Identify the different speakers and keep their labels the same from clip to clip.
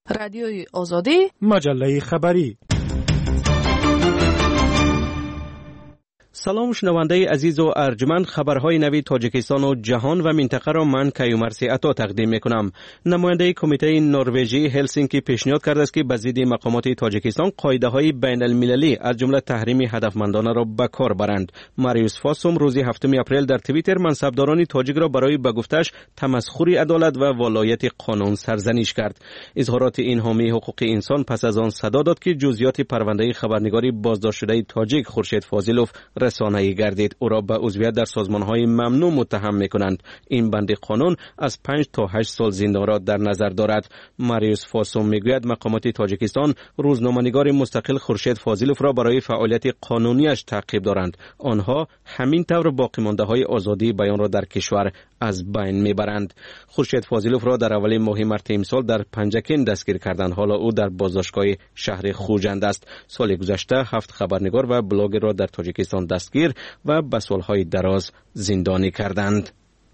Speaker 1: رادیوی آزادی،
Speaker 2: مجله خبری. سلام شنونده عزیز و ارجمند، خبرهای نوی تاجیکستان و جهان و منطقه را من کیومرثی عطا تقدیم میکنم. نماینده کمیته نروژی هلسینکی پیشنهاد کرده است که به ضد مقامات تاجیکستان قاعده‌های بین المللی از جمله تحریم هدفمندانه را به کار برند. ماریوس فاسوم روز 7 اپریل در توییتر منصبداران تاجیک را برای به گفتش تمسخر عدالت و ولایت قانون سرزنش کرد. اظهارات این حامی حقوق انسان پس از آن صدا داد که جزئیات پرونده خبرنگاری بازداشت شده تاجیک خورشید فاضلوف رسانه‌ای گردید. او را به عضویت در سازمان‌های ممنوع متهم می‌کنند. این بند قانون از 5 تا 8 سال زندان را در نظر دارد. ماریوس فاسوم میگوید مقامات تاجیکستان روزنامه‌نگار مستقل خورشید فاضلوف را برای فعالیت قانونیش تعقیب دارند. آنها همین طور باقی مانده‌های آزادی بیان را در کشور از بین میبرند. خورشید فاضلوف را در اول ماه مارس امسال در پنجکین دستگیر کردند. حالا او در بازداشتگاه شهر خوجند است. سال گذشته 7 خبرنگار و بلاگر را در تاجیکستان دستگیر و به سالهای دراز زندانی کردند.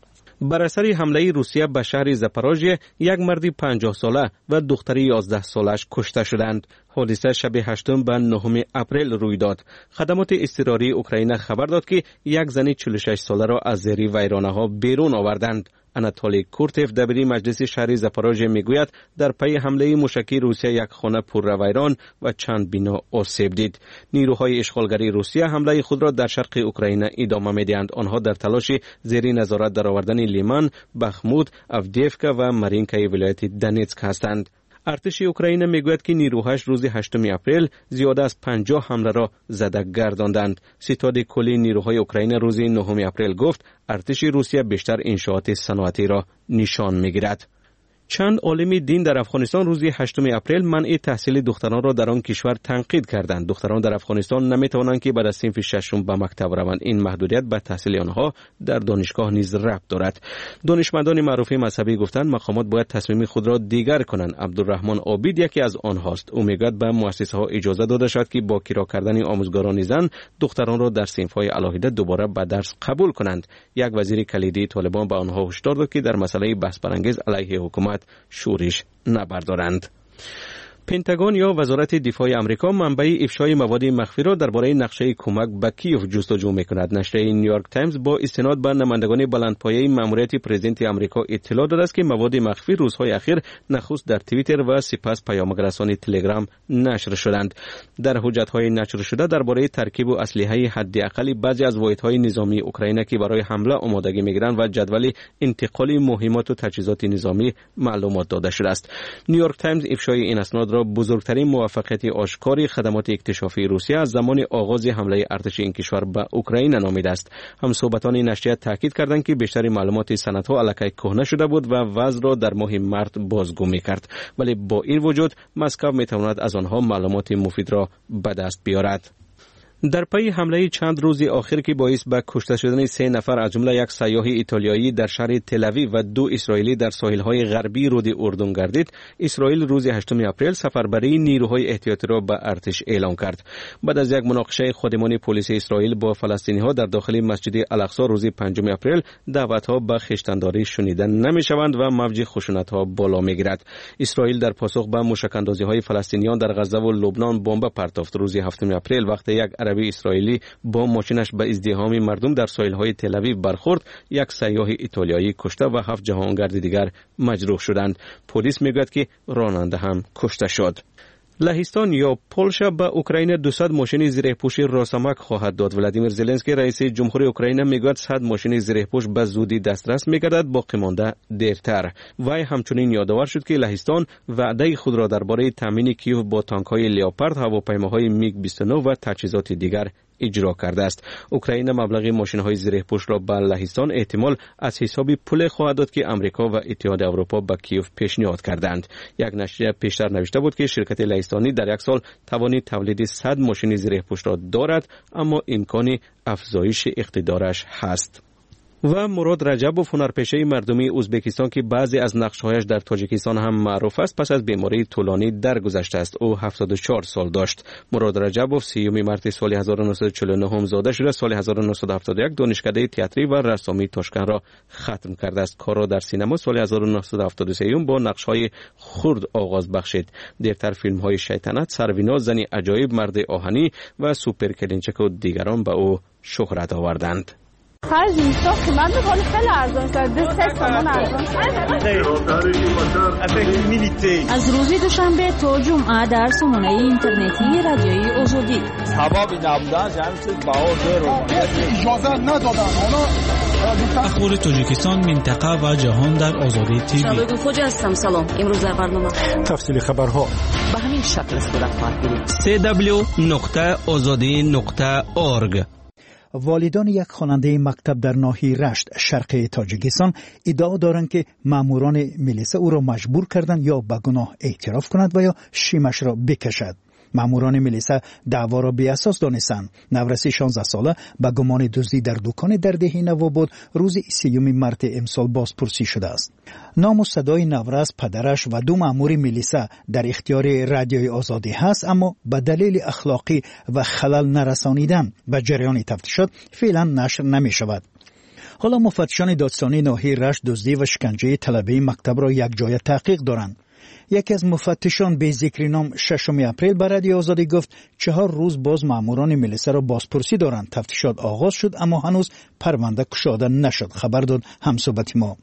Speaker 2: بر اثر حمله روسیه به شهر زاپاروژیه یک مرد 50 ساله و دختری 11 سالش کشته شدند. حادثه شب 8 و 9 اپریل روی داد. خدمات اضطراری اوکراین خبر داد که یک زن 46 ساله را از زیر ویرانه‌ها بیرون آوردند. آناتولی کورتف دبیری مجلس شهر زاپاروژیه میگوید در پی حمله موشکی روسیه یک خانه پر ویران و چند بنا آسیب دید. نیروهای اشغالگری روسیه حمله خود را در شرق اوکراین ادامه میدهند. آنها در تلاش زیر نظارت درآوردن لیمان، بخمود، افدیفکا و مارینکای ولایت دونتسک هستند. ارتش اوکراین میگوید که نیروهاش روز 8 اپریل زیاده از 50 حمله را زده گرداندند. ستاد کلی نیروهای اوکراین روز 9 اپریل گفت ارتش روسیه بیشتر انشاءات صنعتی را نشان میگیرد. چند عالم دین در افغانستان روز 8 اپریل منع تحصیل دختران را در آن کشور تنقید کردند. دختران در افغانستان نمیتوانند که بعد از صنف ششم به مکتب روند. این محدودیت به تحصیل آنها در دانشگاه نیز ربط دارد. دانشمندان معروف مذهبی گفتند مقامات باید تصمیم خود را دیگر کنند. عبدالرحمن عابد یکی از آنهاست. او میگوید به مؤسسه ها اجازه داده شد که با کرا کردن آموزگاران زن دختران را در صنف های علاهیده دوباره به درس قبول کنند. یک وزیر کلیدی طالبان به آنها هشدار داد که در مسئله بحث برانگیز علیه حکومت شورش نبردارند. پنتاگون یا وزارت دفاع آمریکا منبع افشای مواد مخفی را درباره نقشه کمک به کیف جستجو می‌کند. نشریه نیویورک تایمز با استناد به نمایندگان بلندپایه ماموریت پرزیدنت آمریکا اطلاع داده است که مواد مخفی روزهای اخیر نخست در توییتر و سپس پیام‌رسان تلگرام نشر شدند. در حجت‌های نشر شده درباره ترکیب و اسلحه حداقل بعضی از واحدهای نظامی اوکراین که برای حمله آمادگی می‌گیرند و جدول انتقال مهمات و تجهیزات نظامی معلومات داده شده است. نیویورک تایمز افشای این اسناد را بزرگترین موفقیت آشکاری خدمات اکتشافی روسیه از زمان آغاز حمله ارتش این کشور به اوکراین نامیده است. همصحبتان نشریه تاکید کردند که بیشتر معلومات سندها الکی کهنه شده بود و وضع را در ماه مارس بازگو می‌کرد، ولی با این وجود مسکو می‌تواند از آنها معلومات مفید را به دست بیاورد. در پی حمله چند روز آخر که باعث به کشته شدن 3 نفر از جمله یک سیاح ایتالیایی در شهر تل‌آویو و 2 اسرائیلی در ساحل‌های غربی رود اردن گردید، اسرائیل روز 8 اپریل سفربری نیروهای احتیاطی را به ارتش اعلام کرد. بعد از یک مناقشه خادمان پلیس اسرائیل با فلسطینی‌ها در داخل مسجد الاقصی روز 5 اپریل دعوت‌ها به خویشتن‌داری شنیده نمی‌شوند و موج خشونت‌ها بالا می‌گیرد. اسرائیل در پاسخ به موشک‌اندازی‌های فلسطینیان در غزه و لبنان بمب پرتافت. روز 7 اپریل وقتی یک عربی اسرائیلی با ماشینش به ازدحام مردم در ساحل‌های تل‌آویو برخورد، یک سیاح ایتالیایی کشته و 7 جهانگرد دیگر مجروح شدند. پلیس میگوید که راننده هم کشته شد. لهستان یا پولشا به اوکراین 200 ماشین زیره‌پوش راسامک خواهد داد. ولادیمیر زلنسکی رئیس جمهوری اوکراین میگوید 100 ماشین زیره‌پوش به زودی دسترس می‌گردد، باقی مانده دیرتر. وی همچنین یادآور شد که لهستان وعده خود را درباره تامین کیف با تانک‌های لیوپارد، هواپیماهای میگ 29 و تجهیزات دیگر اجرا کرده است. اوکراین مبلغ ماشین‌های زیره‌پوش را به لهستان احتمال از حساب پول خواهد داد که امریکا و اتحاد اروپا به کیف پیشنهاد کردند. یک نشریه پیشتر نوشته بود که شرکت لهستانی در یک سال توان تولید 100 ماشین زیره‌پوش را دارد، اما امکان افزایش اقتدارش هست. و مراد رجبوف هنرپیشه مردمی ازبکستان که بعضی از نقش‌هایش در تاجیکستان هم معروف است پس از بیماری طولانی درگذشته است. او 74 سال داشت. مراد رجبوف 30 مارس سال 1949 زاده شده. سال 1971 دانشکده تئاتری و رسامی تاشکند را ختم کرده است. کار را در سینما سال 1973 با نقش‌های خرد آغاز بخشید. دیرتر فیلم‌های شیطنت، سروینا، زنی عجایب، مرد آهنی و سوپر کلینچک و دیگران به او شهرت آوردند.
Speaker 1: خرج میساخت من به حال خیلی ارزان شد. 3 تومان ارزان.
Speaker 3: از روز دوشنبه تا جمعه در سامانه اینترنتی رادیوی آزادی.
Speaker 4: سبابی نبودن جمعیت باور رو
Speaker 5: اجازه ندادن.
Speaker 6: اخبار تاجیکستان، منطقه و جهان در آزادی تیوی.
Speaker 3: شبکه خوج هستم. سلام. امروز در برنامه
Speaker 5: تفصیل خبرها
Speaker 3: به همین شکل صورت خواهد گرفت.
Speaker 2: www.azadi.org.
Speaker 7: والدان یک خواننده مکتب در ناحیه رشت شرقی تاجیکستان ادعا دارند که ماموران ملیسا او را مجبور کردند یا به گناه اعتراف کند و یا شیمش را بکشد. ماموران ملیسا دعوا را بی اساس دانستند. نورسی 16 ساله به گمان دزدی در دکان در دهه نواباد روز 30 مارس امسال بازپرسی شده است. نام و صدای نورس، پدرش و 2 مامور ملیسا در اختیار رادیوی آزادی هست، اما به دلیل اخلاقی و خلل نرسانیدن به جریان تفتیشات فعلا نشر نمی شود. حالا مفتشان دادستانی ناحیه رشت دزدی و شکنجه طلبه مکتب را یک جای تحقیق دارند. یکی از مفتشان به ذکر نام 6 اپریل به رادیو آزادی گفت 4 روز باز ماموران ملیسا را بازپرسی دارند. تفتیشات آغاز شد اما هنوز پرونده گشوده نشد. خبر داد همصحبت ما.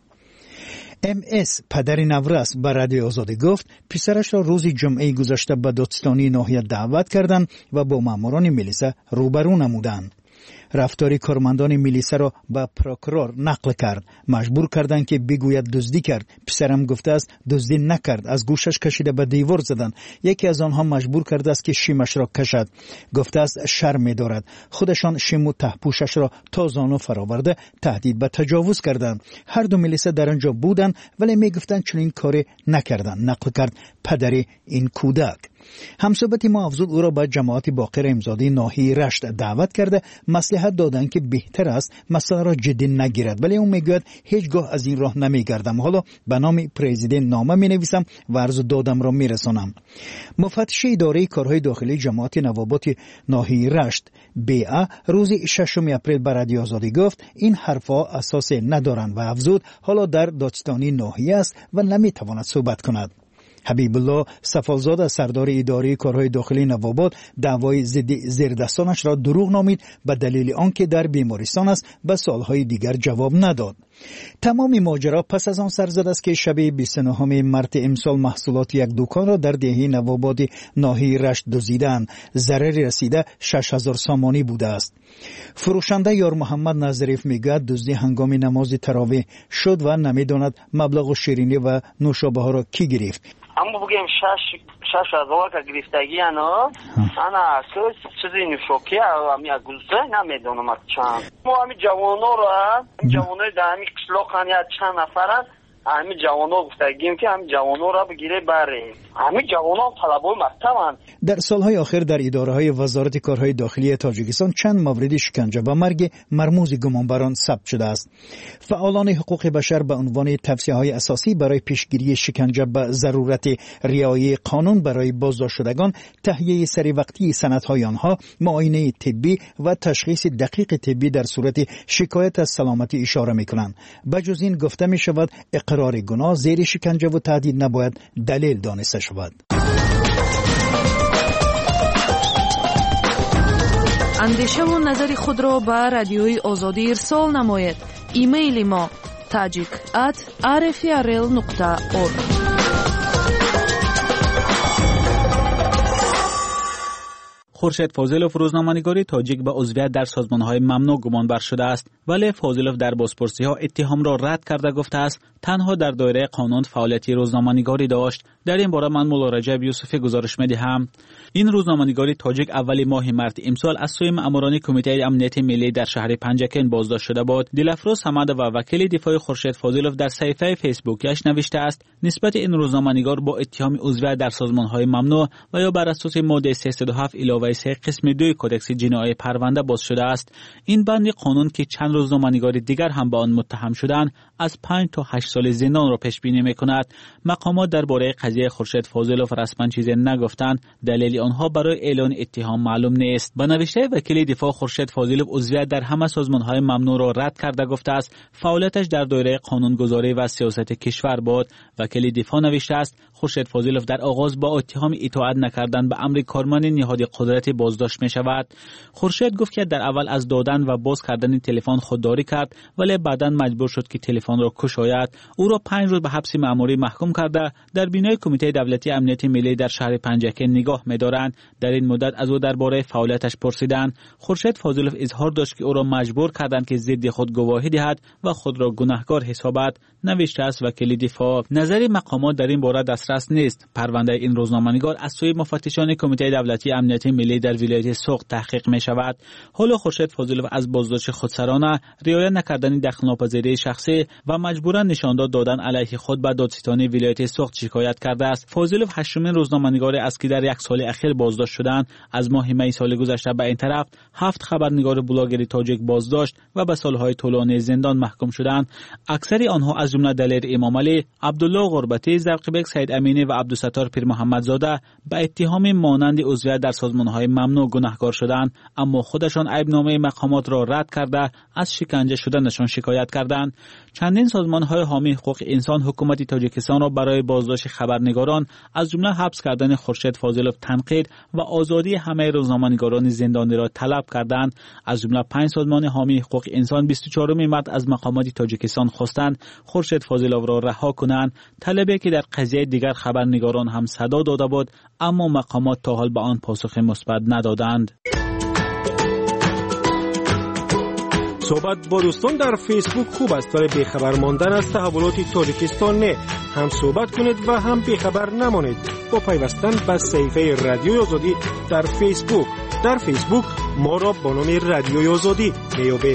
Speaker 7: MS پدر نورس به رادیو آزادی گفت پسرش را روز جمعه گذشته به دادستانی ناحیه دعوت کردند و با ماموران ملیسا روبرو نمودند. رفتار کارمندان ملیسا را به پروکورور نقل کرد. مجبور کردند که بگوید دزدی کرد. پسرم گفته است دزدی نکرد. از گوشش کشیده به دیوار زدند. یکی از آنها مجبور کرده است که شیمش را کشد. گفته است شرم دارد. خودشان شیم و تهپوشش را تا زانو فراورده تهدید به تجاوز کردند. هر دو ملیسا در آنجا بودند ولی میگفتند چنین کاری نکردند. نقل کرد پدر این کودک. همصحبت ما افزود او را به جماعت باقر امزادی ناحیه رشت دعوت کرده مصلحت دادند که بهتر است مسئله را جدی نگیرد، ولی او میگوید هیچگاه از این راه نمیگردم. حالا به نام پرزیدنت نامه می نویسم و عرض دادم را می رسانم. مفتش اداره کارهای داخلی جماعت نوابات ناحیه رشت BA روز 6 اپریل به رادیو آزادی گفت این حرفها اساس ندارند و افزود حالا در دادستانی ناحیه است و نمیتواند صحبت کند. حبیب الله سفالزاده سردار اداره کارهای داخلی نواباد دعوای ضد زیردستانش را دروغ نامید به دلیل آنکه در بیمارستان است و سالهای دیگر جواب نداد. تمام ماجرا پس از آن سر زد است که شب 29 مارس امسال محصولات یک دکان را در دهه نواباد ناحیه رشت دزدیدند. ضرری رسیده 6000 سامانی بوده است. فروشنده یار محمد نظریف میگوید دزدی هنگام نماز تراویح شد و نمیداند مبلغ شیرینی و نوشابه ها را کی گرفت.
Speaker 8: اما بگیم 6000 که گرفتگی انا چیزی نوشاکی و همی گلزه نمیدونم چند. ما همی جوانا را جوانای در همی قشلاق چند نفرن همین جوانا گفتگیم که همین جوانا را بگیره بره. همین جوانا طلبای مکتبند.
Speaker 7: در سالهای آخر در اداره‌های وزارت کارهای داخلی تاجیکستان چند مورد شکنجه و مرگ مرموز گمانبران ثبت شده است. فعالان حقوق بشر به عنوان توصیه‌های اساسی برای پیشگیری شکنجه به ضرورت رعایت قانون برای بازداشت شدگان، تهیه سری وقتی سندهای آنها، معاینه طبی و تشخیص دقیق طبی در صورت شکایت از سلامتی اشاره می‌کنند. بجز این گفته می‌شود اقرار گناه زیر شکنجه و تهدید نباید دلیل دانسته شود.
Speaker 9: اندیشه و نظر خود را به رادیوی آزادی ارسال نماید. ایمیل ما tajik@rfrl.org.
Speaker 6: خورشید فاضلوف روزنامه‌نگاری تاجیک به عضویت در سازمان‌های ممنوع گمانبر شده است، ولی فاضلوف در بازپرسی‌ها اتهام را رد کرده گفته است تنها در دایره قانون فعالیت روزنامه‌نگاری داشت در این باره من مولا رجب یوسفی گزارش می‌دهم. این روزنامه‌نگار تاجیک اول ماه مارس امسال از سوی ماموران کمیته امنیت ملی در شهر پنجکن بازداشت شده بود. دلفروز حمد و وکیل دفاع خورشید فاضلوف در صفحه فیسبوکش نوشته است نسبت این روزنامه‌نگار با اتهام عضویت در سازمان‌های ممنوع و یا بر اساس ماده 307 علاوه 3 قسم 2 کدکس جنایی پرونده باز شده است. این بند قانون که چند روزنامه‌نگار دیگر هم به آن متهم شدند از 5 تا 8 سال زندان را پیش بینی می‌کند. مقامات درباره قضیه خورشید فاضلوف رسما چیزی نگفتند. دلیل آنها برای اعلان اتهام معلوم نیست. با نوشته وکیل دفاع خورشید فاضلوف عضویت در همه سازمان‌های ممنوع را رد کرده گفته است فعالیتش در دایره قانونگذاری و سیاست کشور بود. وکیل دفاع نوشته است خورشید فاضلوف در آغاز با اتهام اطاعت نکردن به امر کارمند نهاد قدرت بازداشت می‌شود. خورشید گفت که در اول از دادن و باز کردن تلفن خودداری کرد ولی بعداً مجبور شد که تلفن را کشاید. او را 5 روز به حبس مأموری محکوم کرده در بینای کمیته دولتی امنیت ملی در شهر پنجکن نگاه می‌دارند. در این مدت از او درباره فعالیتش پرسیدند. خورشید فاضلوف اظهار داشت که او را مجبور کردند که ضد خود گواهی دهد و خود را گناهکار حسابد. نوشته است وکیل دفاع. نظر مقامات در این باره دسترس نیست. پرونده این روزنامه‌نگار از سوی مفتشان کمیته دولتی امنیت ملی در ولایت سوق تحقیق می‌شود. حالا خورشید فاضلوف از بازداشت خودسرانه، رعایت نکردن دخل‌ناپذیری شخصی و مجبوراً نشانداد دادن علیه خود به دادستانی ولایت سوق شکایت کرده است. فاضلوف هشتمین روزنامه‌نگار است که در یک سال اخیر بازداشت شدند. از ماه می سال گذشته به این طرف 7 خبرنگار بلاگر تاجیک بازداشت و به سالهای طولانی زندان محکوم شدند. اکثر آنها از جمله دلیر امام علی، عبدالله غربتی، زرقبک سید امینی و عبدالستار پیر محمدزاده به اتهام مانند عضویت در سازمان‌های ممنوع گناهکار شدند، اما خودشان عیبنامه مقامات را رد کرده از شکنجه شدنشان شکایت کردند. چندین سازمان‌های حامی حقوق انسان حکومت تاجیکستان را برای بازداشت خبرنگاران از جمله حبس کردن خورشید فاضلوف تنقید و آزادی همه روزنامه‌نگاران زندانی را طلب کردند. از جمله 5 سازمان حامی حقوق انسان 24 مارس از مقامات تاجیکستان خواستند خورشید فاضلوف را رها کنند، طلبی که در قضیه دیگر خبرنگاران هم صدا داده بود، اما مقامات تا حال به آن پاسخ مثبت ندادند.
Speaker 5: صحبت با دوستان در فیسبوک خوب است ولی بیخبر ماندن از تحولات تاجیکستان نه. هم صحبت کنید و هم بیخبر نمانید با پیوستن به صفحه رادیوی آزادی در فیسبوک. در فیسبوک ما را با نام رادیوی آزادی میابید.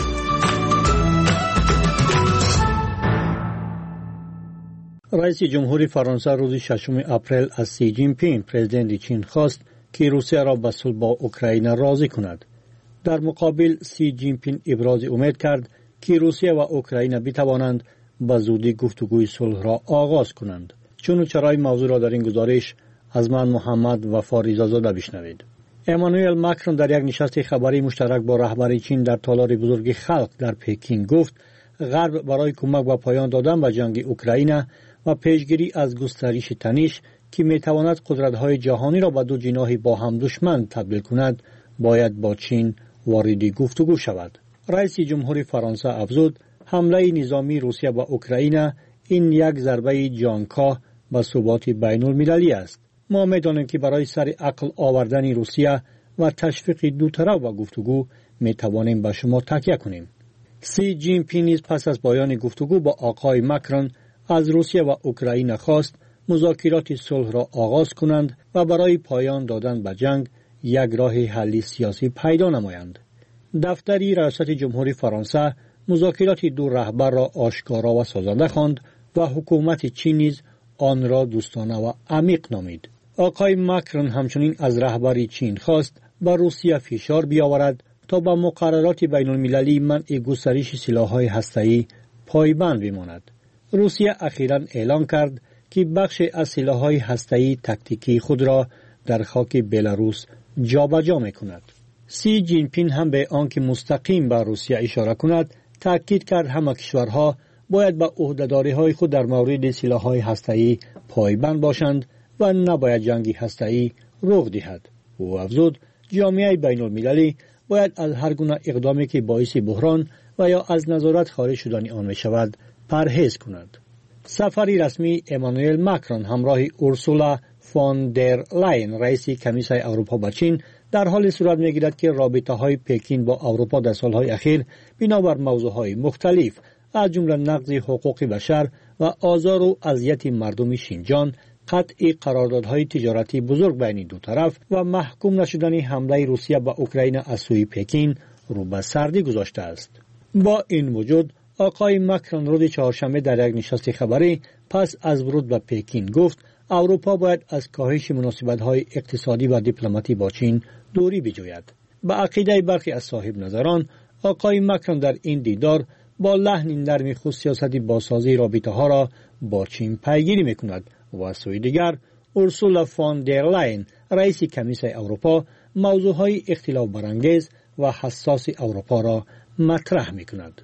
Speaker 10: رئیس جمهوری فرانسه روز 6 اپریل از سی جین پینگ پرزیدنت چین خواست که روسیه را به صلح با اوکراین راضی کند. در مقابل سی جین پینگ ابراز امید کرد که روسیه و اوکراین بتوانند به زودی گفتگوی صلح را آغاز کنند. چون و چرای موضوع را در این گزارش از من محمد وفا رضازاده بشنوید. امانوئل ماکرون در یک نشست خبری مشترک با رهبر چین در تالار بزرگ خلق در پکین گفت غرب برای کمک به پایان دادن به جنگ اوکراین و پیشگیری از گسترش تنش که میتواند قدرت‌های جهانی را به دو جناح با هم دشمن تبدیل کند باید با چین وارد گفتگو شود. رئیس جمهوری فرانسه افزود حمله نظامی روسیه به اوکراین این یک ضربه جانکاه به ثبات بین المللی است. ما می‌دانیم که برای سر عقل آوردن روسیه و تشویق دو طرف و گفتگو می‌توانیم به شما تکیه کنیم. سی جین پینگ نیز پس از پایان گفتگو با آقای ماکرون از روسیه و اوکراین خواست مذاکرات صلح را آغاز کنند و برای پایان دادن به جنگ یک راه حل سیاسی پیدا نمایند. دفتر ریاست جمهوری فرانسه مذاکرات دو رهبر را آشکارا و سازنده خواند و حکومت چین نیز آن را دوستانه و عمیق نامید. آقای ماکرون همچنین از رهبر چین خواست به روسیه فشار بیاورد تا به مقررات بین المللی منع گسترش سلاح‌های هسته‌ای پایبند بماند. روسیه اخیراً اعلام کرد که بخش از سلاح‌های هسته‌ای تاکتیکی خود را در خاک بلاروس جابجا می‌کند. سی جین پینگ هم به آنکه مستقیم به روسیه اشاره کند تاکید کرد همه کشورها باید به عهده‌داری‌های خود در مورد سلاح‌های هسته‌ای پایبند باشند و نباید جنگ هسته‌ای رخ دهد. او افزود جامعه بین‌المللی باید از هر گونه اقدامی که باعث بحران و یا از نظارت خارج شدن آن می‌شود پرهیز کند. سفری رسمی امانوئل ماکرون همراه اورسولا فون در لاین رئیس کمیسیون اروپا با چین در حال صورت می‌گیرد که رابطه‌های پکین با اروپا در سال‌های اخیر بنابر موضوع‌های مختلف از جمله نقض حقوق بشر و آزار و اذیت مردم شینجان قطع قراردادهای تجارتی بزرگ بین دو طرف و محکوم نشدن حمله روسیه به اوکراین از سوی پکین رو به سردی گذاشته است. با این وجود آقای مکرون روز چهارشنبه در یک نشست خبری پس از ورود به پکین گفت اروپا باید از کاهش مناسبت‌های اقتصادی و دیپلماتی با چین دوری بجوید. به عقیده برخی از صاحب نظران آقای مکرون در این دیدار با لحن نرم خود سیاست بازسازی رابطه‌ها را با چین پیگیری می‌کند و از سوی دیگر اورسولا فون در لاین رئیس کمیسیون اروپا موضوعهای اختلاف برانگیز و حساس اروپا را مطرح می‌کند.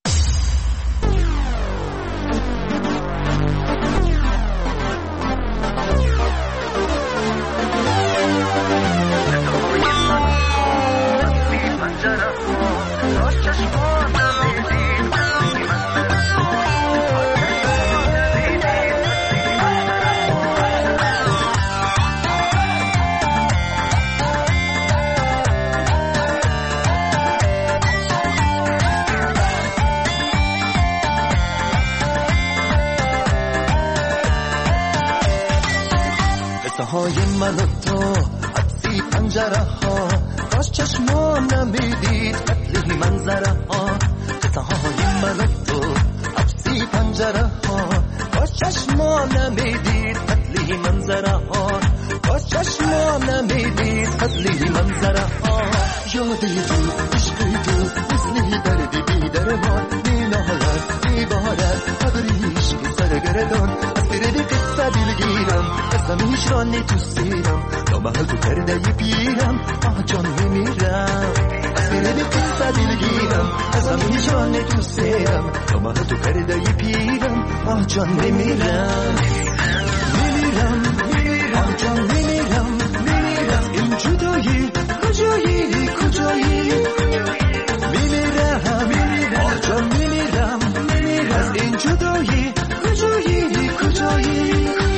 Speaker 11: های من و تو عطسی پنجره ها کاش چشمان نمیدید قتلی منظره ها قصه های من و تو عطسی پنجره ها کاش چشمان نمیدید قتلی منظره ها کاش چشمان نمیدید قتلی منظره ها یادی تو عشقی تو مثلی دردی بی درمان بی نهایت بی بهارت قدری عشقی سرگردان از پیردی قصه دلگیرم قسمیش را نتوستیرم نامه تو کرده ی پیرم آه جان میمیرم از پیردی قصه دلگیرم قسمیش را نتوستیرم نامه تو کرده ی پیرم آه جان میمیرم میمیرم آه جان میمیرم میمیرم این جدایی کجایی کجایی میمیرم آه جان میمیرم میمیرم از این جدایی کجایی کجایی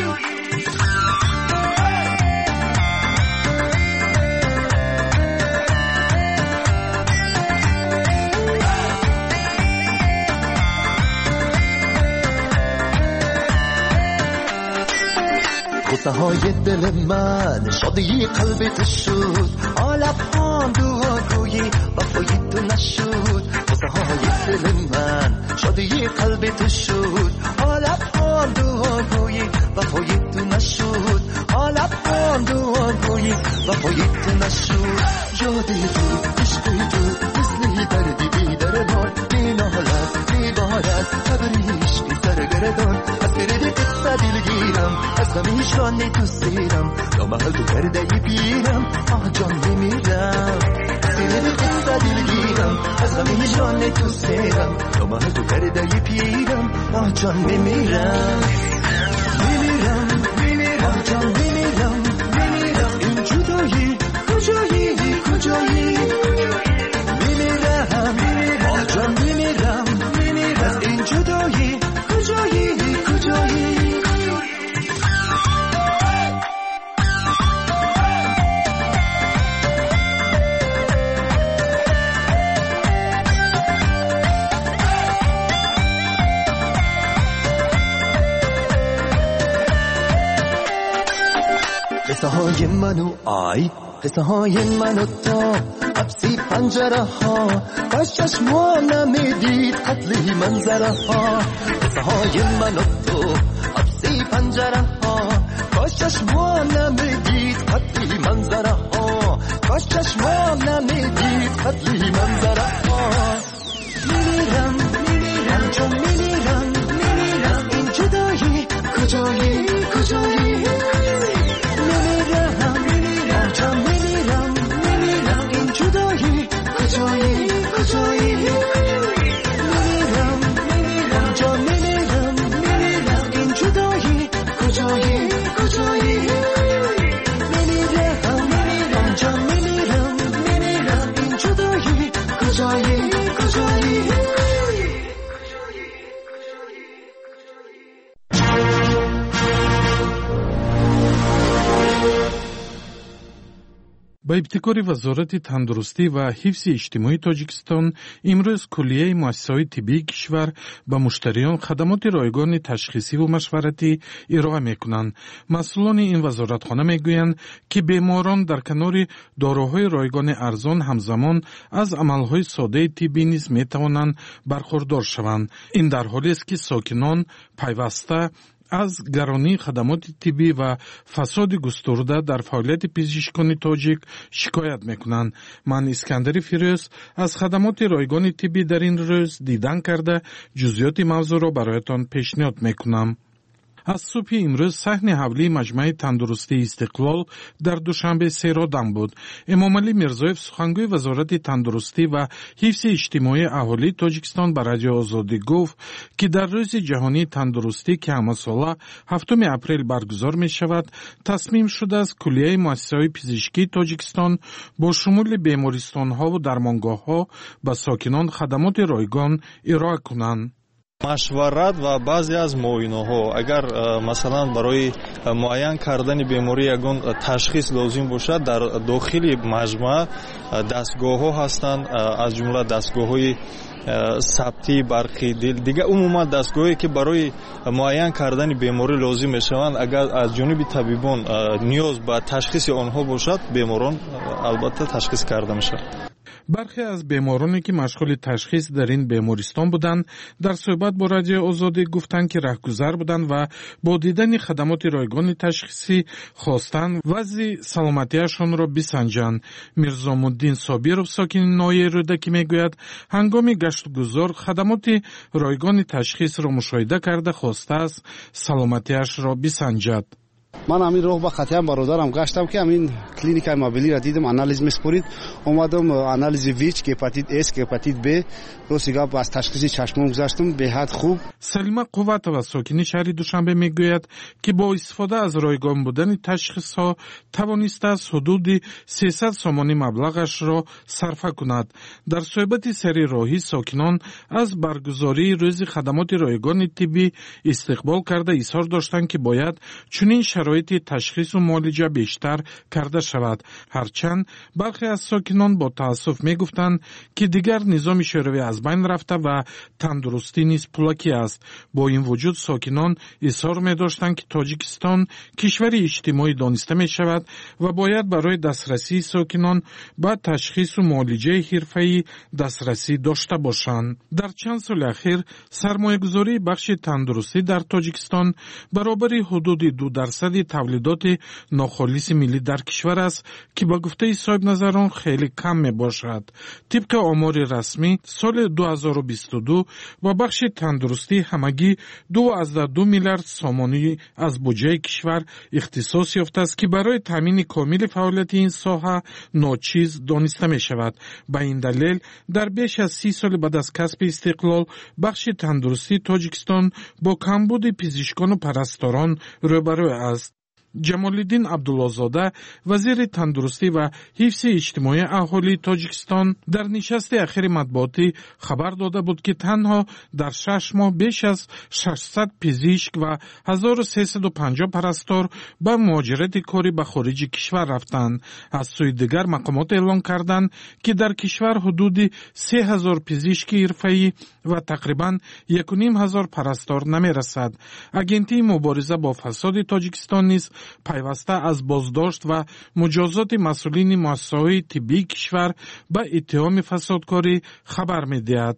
Speaker 11: قصه های دل من شادی قلبت شد آلب هم دعاگویی وفای تو نشد قصه های دل من شادی قلبت شد آلب هم دعاگویی وفای تو نشد آلب هم دعاگویی وفای تو نشد یادی تو عشقی تو مثلی دردی بی درمان بی نهالت بی بهارت قبری عشقی سرگردان از پیردی قصه دلگیرم قسمیش را نتوستیرم نامه تو کرده ی پیرم آه جان میمیرم پیردی قصه دلگیرم قسمیش را نتوستیرم نامه تو کرده ی پیرم آه جان میمیرم میمیرم میمیرم آه جان میمیرم میمیرم این جدایی کجایی کجایی میمیرم میمیرم آه جان میمیرم میمیرم از این جدایی کجایی کجایی قصه های من و آی قصه های من و تو عبسی پنجره ها کاش چشمان نمیدید قتلی منظره ها قصه های من و تو عبسی پنجره ها کاش چشمان نمیدید قتلی منظره ها کاش چشمان نمیدید قتلی منظره ها میمیرم میمیرم چون میمیرم میمیرم این جدایی کجایی کجایی
Speaker 12: با ابتکار وزارت تندرستی و حفظ اجتماعی تاجیکستان امروز کلیه مؤسسات طبی کشور به مشتریان خدمات رایگان تشخیصی و مشورتی ارائه میکنند. مسئولان این وزارتخانه میگویند که بیماران در کنار داروهای رایگان ارزان همزمان از عملهای ساده طبی نیز میتوانند برخوردار شوند. این در حالی است که ساکنان پیوسته از گرانی خدمات طبی و فساد گسترده در فعالیت پزشکان تاجیک شکایت میکنند. من اسکندر فیروز از خدمات رایگان طبی در این روز دیدن کرده جزئیات موضوع را برایتان پیشنهاد میکنم. از صبح امروز صحن حولی مجمع تندرستی استقلال در دوشنبه سیرادم بود. امام علی میرزایف سخنگوی وزارت تندرستی و حفظ اجتماعی اهالی تاجیکستان به رادیو آزادی گفت که در روز جهانی تندرستی که همه ساله 7 اپریل برگزار می شود تصمیم شده است کلیه مؤسسه‌های پزشکی تاجیکستان با شمول بیمارستان‌ها و درمانگاه‌ها به ساکنان خدمات رایگان ارائه کنند.
Speaker 13: مشورت و بعضی از معاینه‌ها اگر مثلا برای معاین کردن بیماری یگان تشخیص لازم باشد در داخل مجمع دستگاه‌ها هستند، از جمله دستگاه‌های ثبتی برقی دیگه عموما دستگاهی که برای معاین کردن بیماری لازم میشوند اگر از جانب طبیبان نیاز به تشخیص آنها باشد بیماران البته تشخیص کرده میشود.
Speaker 12: برخی از بیمارانی که مشغول تشخیص در این بیمارستان بودند در صحبت با رادیو آزادی گفتند که رهگذر بودند و با دیدن خدمات رایگان تشخیصی خواستند وضع سلامتیشان را بسنجند. میرزامالدین صابرов ساکن ناحیه رودکی میگوید هنگام گشت گذار خدمات رایگان تشخیص را مشاهده کرده خواسته است سلامتیش را بسنجد.
Speaker 14: من همین راه با خطیان برادرم گشتم که همین کلینیک موبیلی را دیدم آنالیز میسپرید اومدم آنالیز ویچ که هپاتیت اس که هپاتیت ب رو سیگا باز تشخیص چشمم گذاشتم به حد خوب.
Speaker 12: سلیمه قوت و ساکن شهر دوشنبه میگوید که با استفاده از رایگان بودن تشخیص ها توانسته است حدود 300 سومانی مبلغش را صرف کند. در صحبت سری راهی ساکنان از برگزاری روز خدمات رایگان طبی استقبال کرده اظهار داشتند که باید چنین شرایط تشخیص و معالجه بیشتر کرده شود. هرچند برخی از ساکنان با تأسف می گفتند که دیگر نظام شوروی از بین رفته و تندرستی نیز پولکی است. با این وجود ساکنان اصرار می داشتند که تاجیکستان کشوری اجتماعی دانسته می شود و باید برای دسترسی ساکنان به تشخیص و معالجه حرفه‌ای دسترسی داشته باشند. در چند سال اخیر سرمایه‌گذاری بخش تندرستی در تاجیکستان برابر حدود 2% تولیدات ناخالص ملی در کشور است که با گفته صاحب نظران خیلی کم می باشد. طبق آمار رسمی سال 2022 با بخش تندرستی همگی 2.2 میلیارد سومانی از بودجه کشور اختصاص یافته است که برای تامین کامل فعالیت این ساحه ناچیز دانسته می شود. به این دلیل در بیش از 30 سال بعد از کسب استقلال بخش تندرستی تاجیکستان با کمبود پزشکان و پرستاران روبرو است. جمالالدین عبدالله‌زاده وزیر تندرستی و حفظ اجتماعی اهالی تاجیکستان در نشست اخیر مطبوعاتی خبر داده بود که تنها در 6 ماه بیش از 600 پزشک و 1350 پرستار به مهاجرت کاری به خارج کشور رفتند. از سوی دیگر مقامات اعلام کردند که در کشور حدود 3000 پزشک حرفه‌ای و تقریباً 1500 پرستار نمی‌رسد. اگنتی مبارزه با فساد تاجیکستان نیز پیوسته از بازداشت و مجازات مسئولین مؤسسه‌های طبی کشور به اتهام فسادکاری خبر می‌دهد.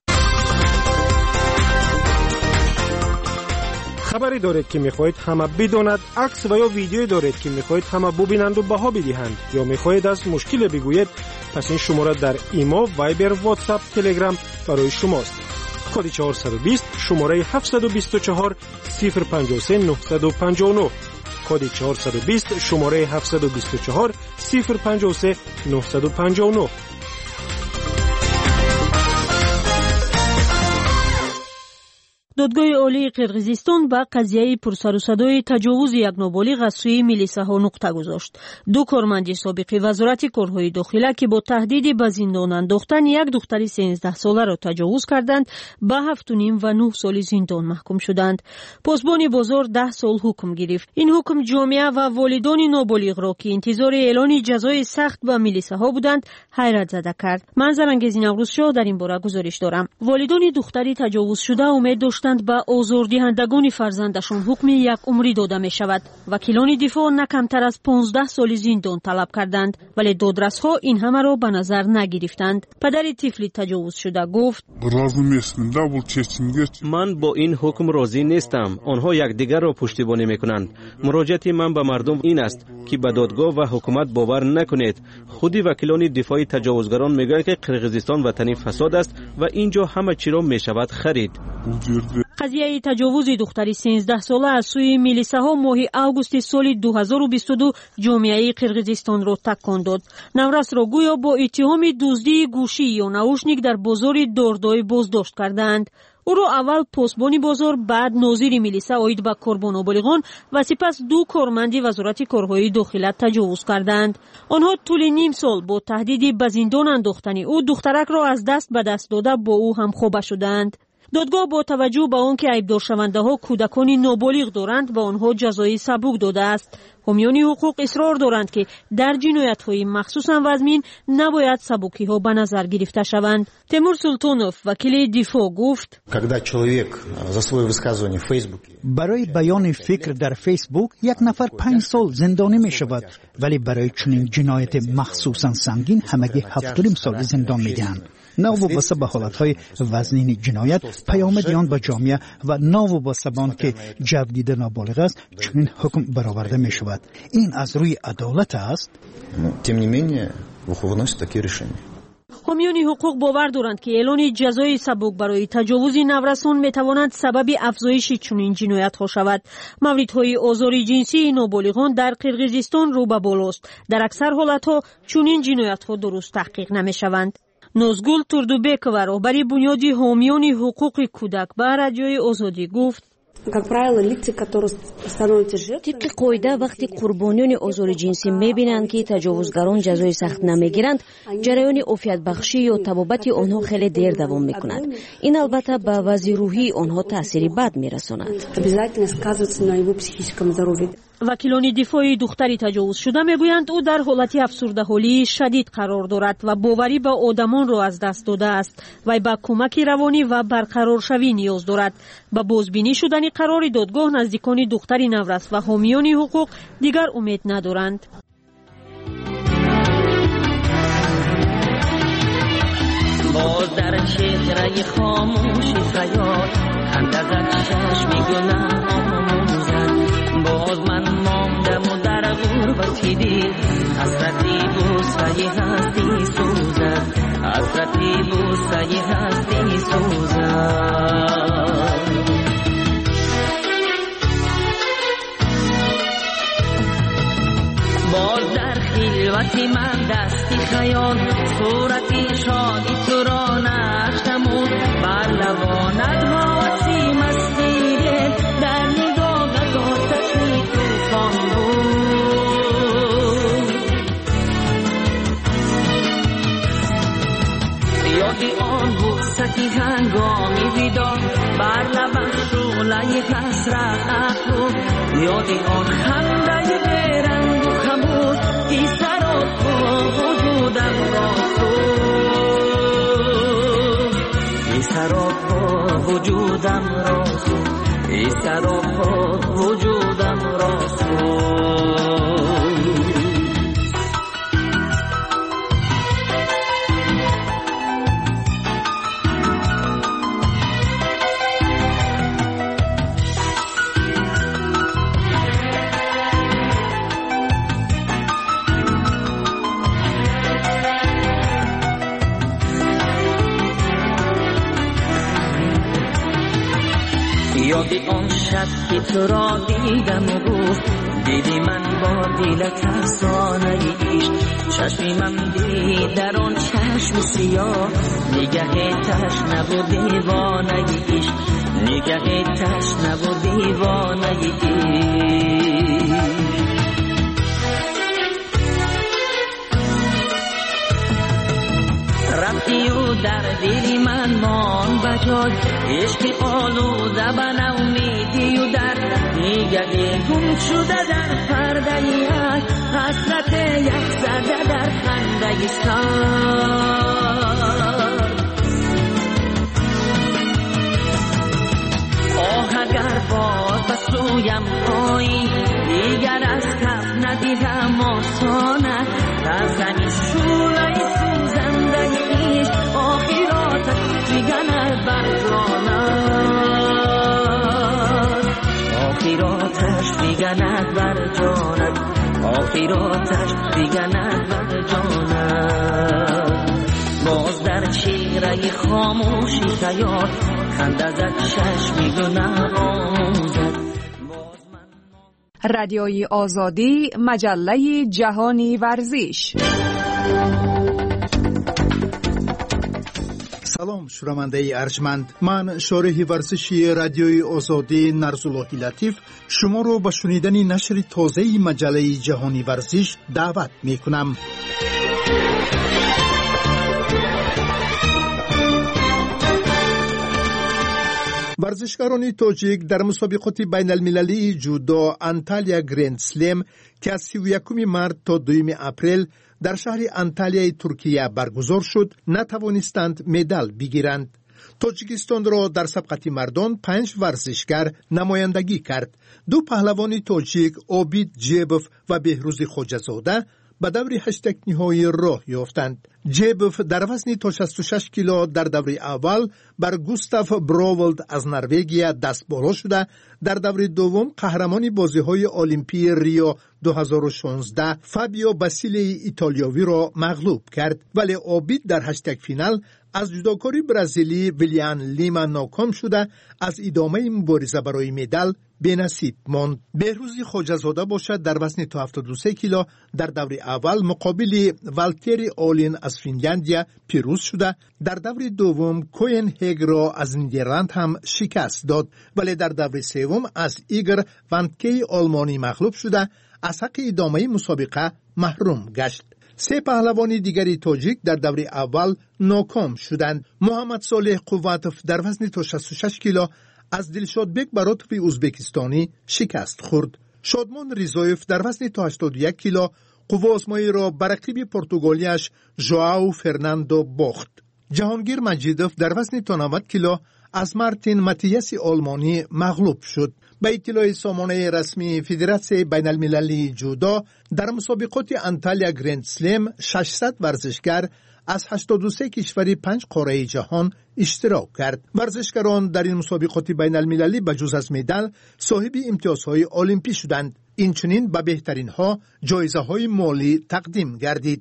Speaker 5: خبری دارید که می‌خواهید همه بداند، عکس و یا ویدیویی دارید که می‌خواهید همه ببینند و بها بدهند یا می‌خواهید از مشکل بگویید، پس این شماره در ایما، وایبر، واتساپ، تلگرام برای شماست. کد 420 شماره 724 053 959 کد 420 شماره 724 053 959.
Speaker 15: دادگاه عالی قرقیزستان با قضیه پرسر و صدای تجاوز یک نابالغ از سوی میلیساها نقطه گذاشت. دو کارمند سابق وزارت کارهای داخله که با تهدید به زندان انداختن یک دختر 13 ساله را تجاوز کردند به 7.5 و 9 سال زندان محکوم شدند. پاسبان بازار 10 سال حکم گرفت. این حکم جامعه و والدان نابالغ را که انتظار اعلان جزای سخت به میلیساها بودند حیرت زده کرد. من زرانگیز نوروزشاه در این باره گزارش دارم. والدان دختری تجاوز شده امید داشتند به آزاردهندگان فرزندشان حکم یک عمری داده می شود. وکیلان دفاع نه کمتر از 15 سال زندان طلب کردند ولی دادرس‌ها این همه را به نظر نگرفتند. پدر طفل تجاوز شده گفت
Speaker 2: من با این حکم راضی نیستم. آنها یکدیگر را پشتیبانی میکنند. مراجعت من به مردم این است که به دادگاه و حکومت باور نکنید. خودی وکیلان دفاعی تجاوزگران میگویند که قرقیزستان وطن فساد است و اینجا همه چی را میشود خرید.
Speaker 15: قضیه تجاوز دختری 13 ساله از سوی میلیساها ماه آگوست سال 2022 جامعه قرقیزستان را تکان داد. نورس را گویا با اتهام دزدی گوشی یا ناوشنیک در بازار داردای بازداشت کردند. او را اول پاسبان بازار، بعد ناظر میلیسا عاید به کاربان بالغان و سپس دو کارمند وزارت کارهای داخله تجاوز کردند. آنها طول نیم سال با تهدید به زندان انداختن او دخترک را از دست به دست داده با او همخوابه شدند. دادگاه با توجه به آنکه عیبدار شونده ها کودکان نابالغ دارند و آنها جزای سبک داده است. حامیان حقوق اصرار دارند که در جنایت های مخصوصا وزمین نباید سبکی ها به نظر گرفته شوند. تیمور سلطانوف وکیل دفاع گفت
Speaker 7: برای بیان فکر در فیسبوک یک نفر 5 سال زندانی می شود ولی برای چنین جنایت مخصوصا سنگین همگی 7.5 سال زندان می دهند. ناوابسته به حالتهای وزنین جنایت پیامد آن به جامعه و ناوابسته به آن که جوگیده نابالغ است چنین حکم برآورده می شود. این از روی عدالت است.
Speaker 15: حامیان حقوق باور دارند که اعلان جزای سبک برای تجاوز نورسان میتواند سبب افزایش چنین جنایت ها شود. موردهای آزار جنسی نابالغان در قرقیزستان رو به بالاست. در اکثر حالت ها چنین جنایت ها درست تحقیق نمی شوند. نازگل تردوبکова راهبر بنیاد حامیان حقوق کودک به رادیوی آزادی گفت
Speaker 16: طبق قاعده وقتی قربانیان آزار جنسی میبینند که تجاوزگران جزای سخت نمیگیرند جریان عافیت بخشی یا طبابت آنها خیلی دیر دوام میکند. این البته به وضع روحی آنها تأثیری بد میرساند.
Speaker 15: وکیلان دفاعی دختری تجاوز شده میگویند او در حالت افسردگی شدید قرار دارد و باوری به آدمان را از دست داده است و به کمک روانی و برقرار شوی نیاز دارد. به بازبینی شدن قرار دادگاه نزدیکان دختری نورس و حامیان حقوق دیگر امید ندارند.
Speaker 17: باز در چهره خاموش خیال خنده زد چشم گناه آموزد. باز من ماندم و در غربتی دید حسرتی بوسه هستی سوزد. حسرتی بوسه هستی سوزد. باز در خلوتی من دستی خیال صورتی شادی تو را نشتمون بر لبانت واسی مستی در نگاهت آتشی توفان بود. یادی آن بوستی هنگامی ویدا بر لبم شعله حسرت بود. یادی آن خنده بیرنگ و خموش ای سراب وجودم را سوز. ای سراب وجودم را سوز. ای سراب وجودم را سوز. یادی آن شب که تو را دیدم و گفت دیدی من با دل ترسانه عشق. چشمی من دید در آن چشم سیاه نگه تشنه و دیوانه عشق. نگه تشنه و دیوانه رفتی و در دل من مان بجای عشق آلوده به نومیدی و در نگه گم شده در پرده یک حسرت یک زده در خنده سر آه اگر باز به سویم آیی دیگر از کف ندیدم آسانه تزنی شوله سوزنده ایش آخراتت بیگند بر جانت آخراتش بیگند بر جانت آخراتش بیگند بر جانت باز در چهره خاموشی تیار خنده زد چشمی گناه آموزد.
Speaker 18: رادیوی آزادی مجله جهانی ورزش.
Speaker 19: سلام شنونده ارجمند، من شارح ورزشی رادیوی آزادی نرزاللهی لطیف شما رو به شنیدن نشر تازه مجله جهانی ورزش دعوت می کنم. ورزشکاران تاجیک در مسابقات بین المللی جودو انتالیا گرند سلم که از 31 مارس تا 2 اپریل در شهر انتالیا ترکیه برگزار شد نتوانستند مدال بگیرند. تاجیکستان را در سبقت مردان 5 ورزشکار نمایندگی کرد. 2 پهلوان تاجیک عابد جیبوف و بهروز خواجه‌زاده به دور 8 نهایی راه یافتند. جیبوف در وزن تا 66 کیلو در دور اول بر گوستاف براولد از نروژ دست بالا شده، در دور دوم قهرمان بازی‌های المپی ریو 2016 فابیو باسیلی ایتالیایی را مغلوب کرد، ولی عابد در 8 فینال از جودوکار برزیلی ویلیان لیما ناکام شده از ادامه مبارزه برای مدال بی‌نصیب ماند. بهروز خواجه‌زاده باشد در وزن تا 73 کیلو در دور اول مقابل والتری آلین از فنلاندیا پیروز شده، در دور دوم کوین هگ را از نیدرلند هم شکست داد، ولی در دور سوم از ایگر وانتکی آلمانی مغلوب شده از حق ادامه مسابقه محروم گشت. 3 پهلوان دیگری تاجیک در دور اول ناکام شدند. محمد صالح قواتوف در وزن تا 66 کیلو از دلشادبک باروتوف ازبکستانی شکست خورد. شادمان ریزایف در وزن تا 81 کیلو قوه آزمایی را بر رقیب پرتغالیش ژائو فرناندو باخت. جهانگیر مجیدوف در وزن تا 90 کیلو از مارتین ماتیاس آلمانی مغلوب شد. به اطلاع سامانه رسمی فدراسیون بین المللی جودو در مسابقات انتالیا گرند سلم 600 ورزشکار از 83 کشور 5 قاره جهان اشتراک کرد. ورزشکاران در این مسابقات بین المللی به جز از مدال صاحب امتیازهای المپی شدند. اینچنین به بهترین ها جایزه های مالی تقدیم گردید.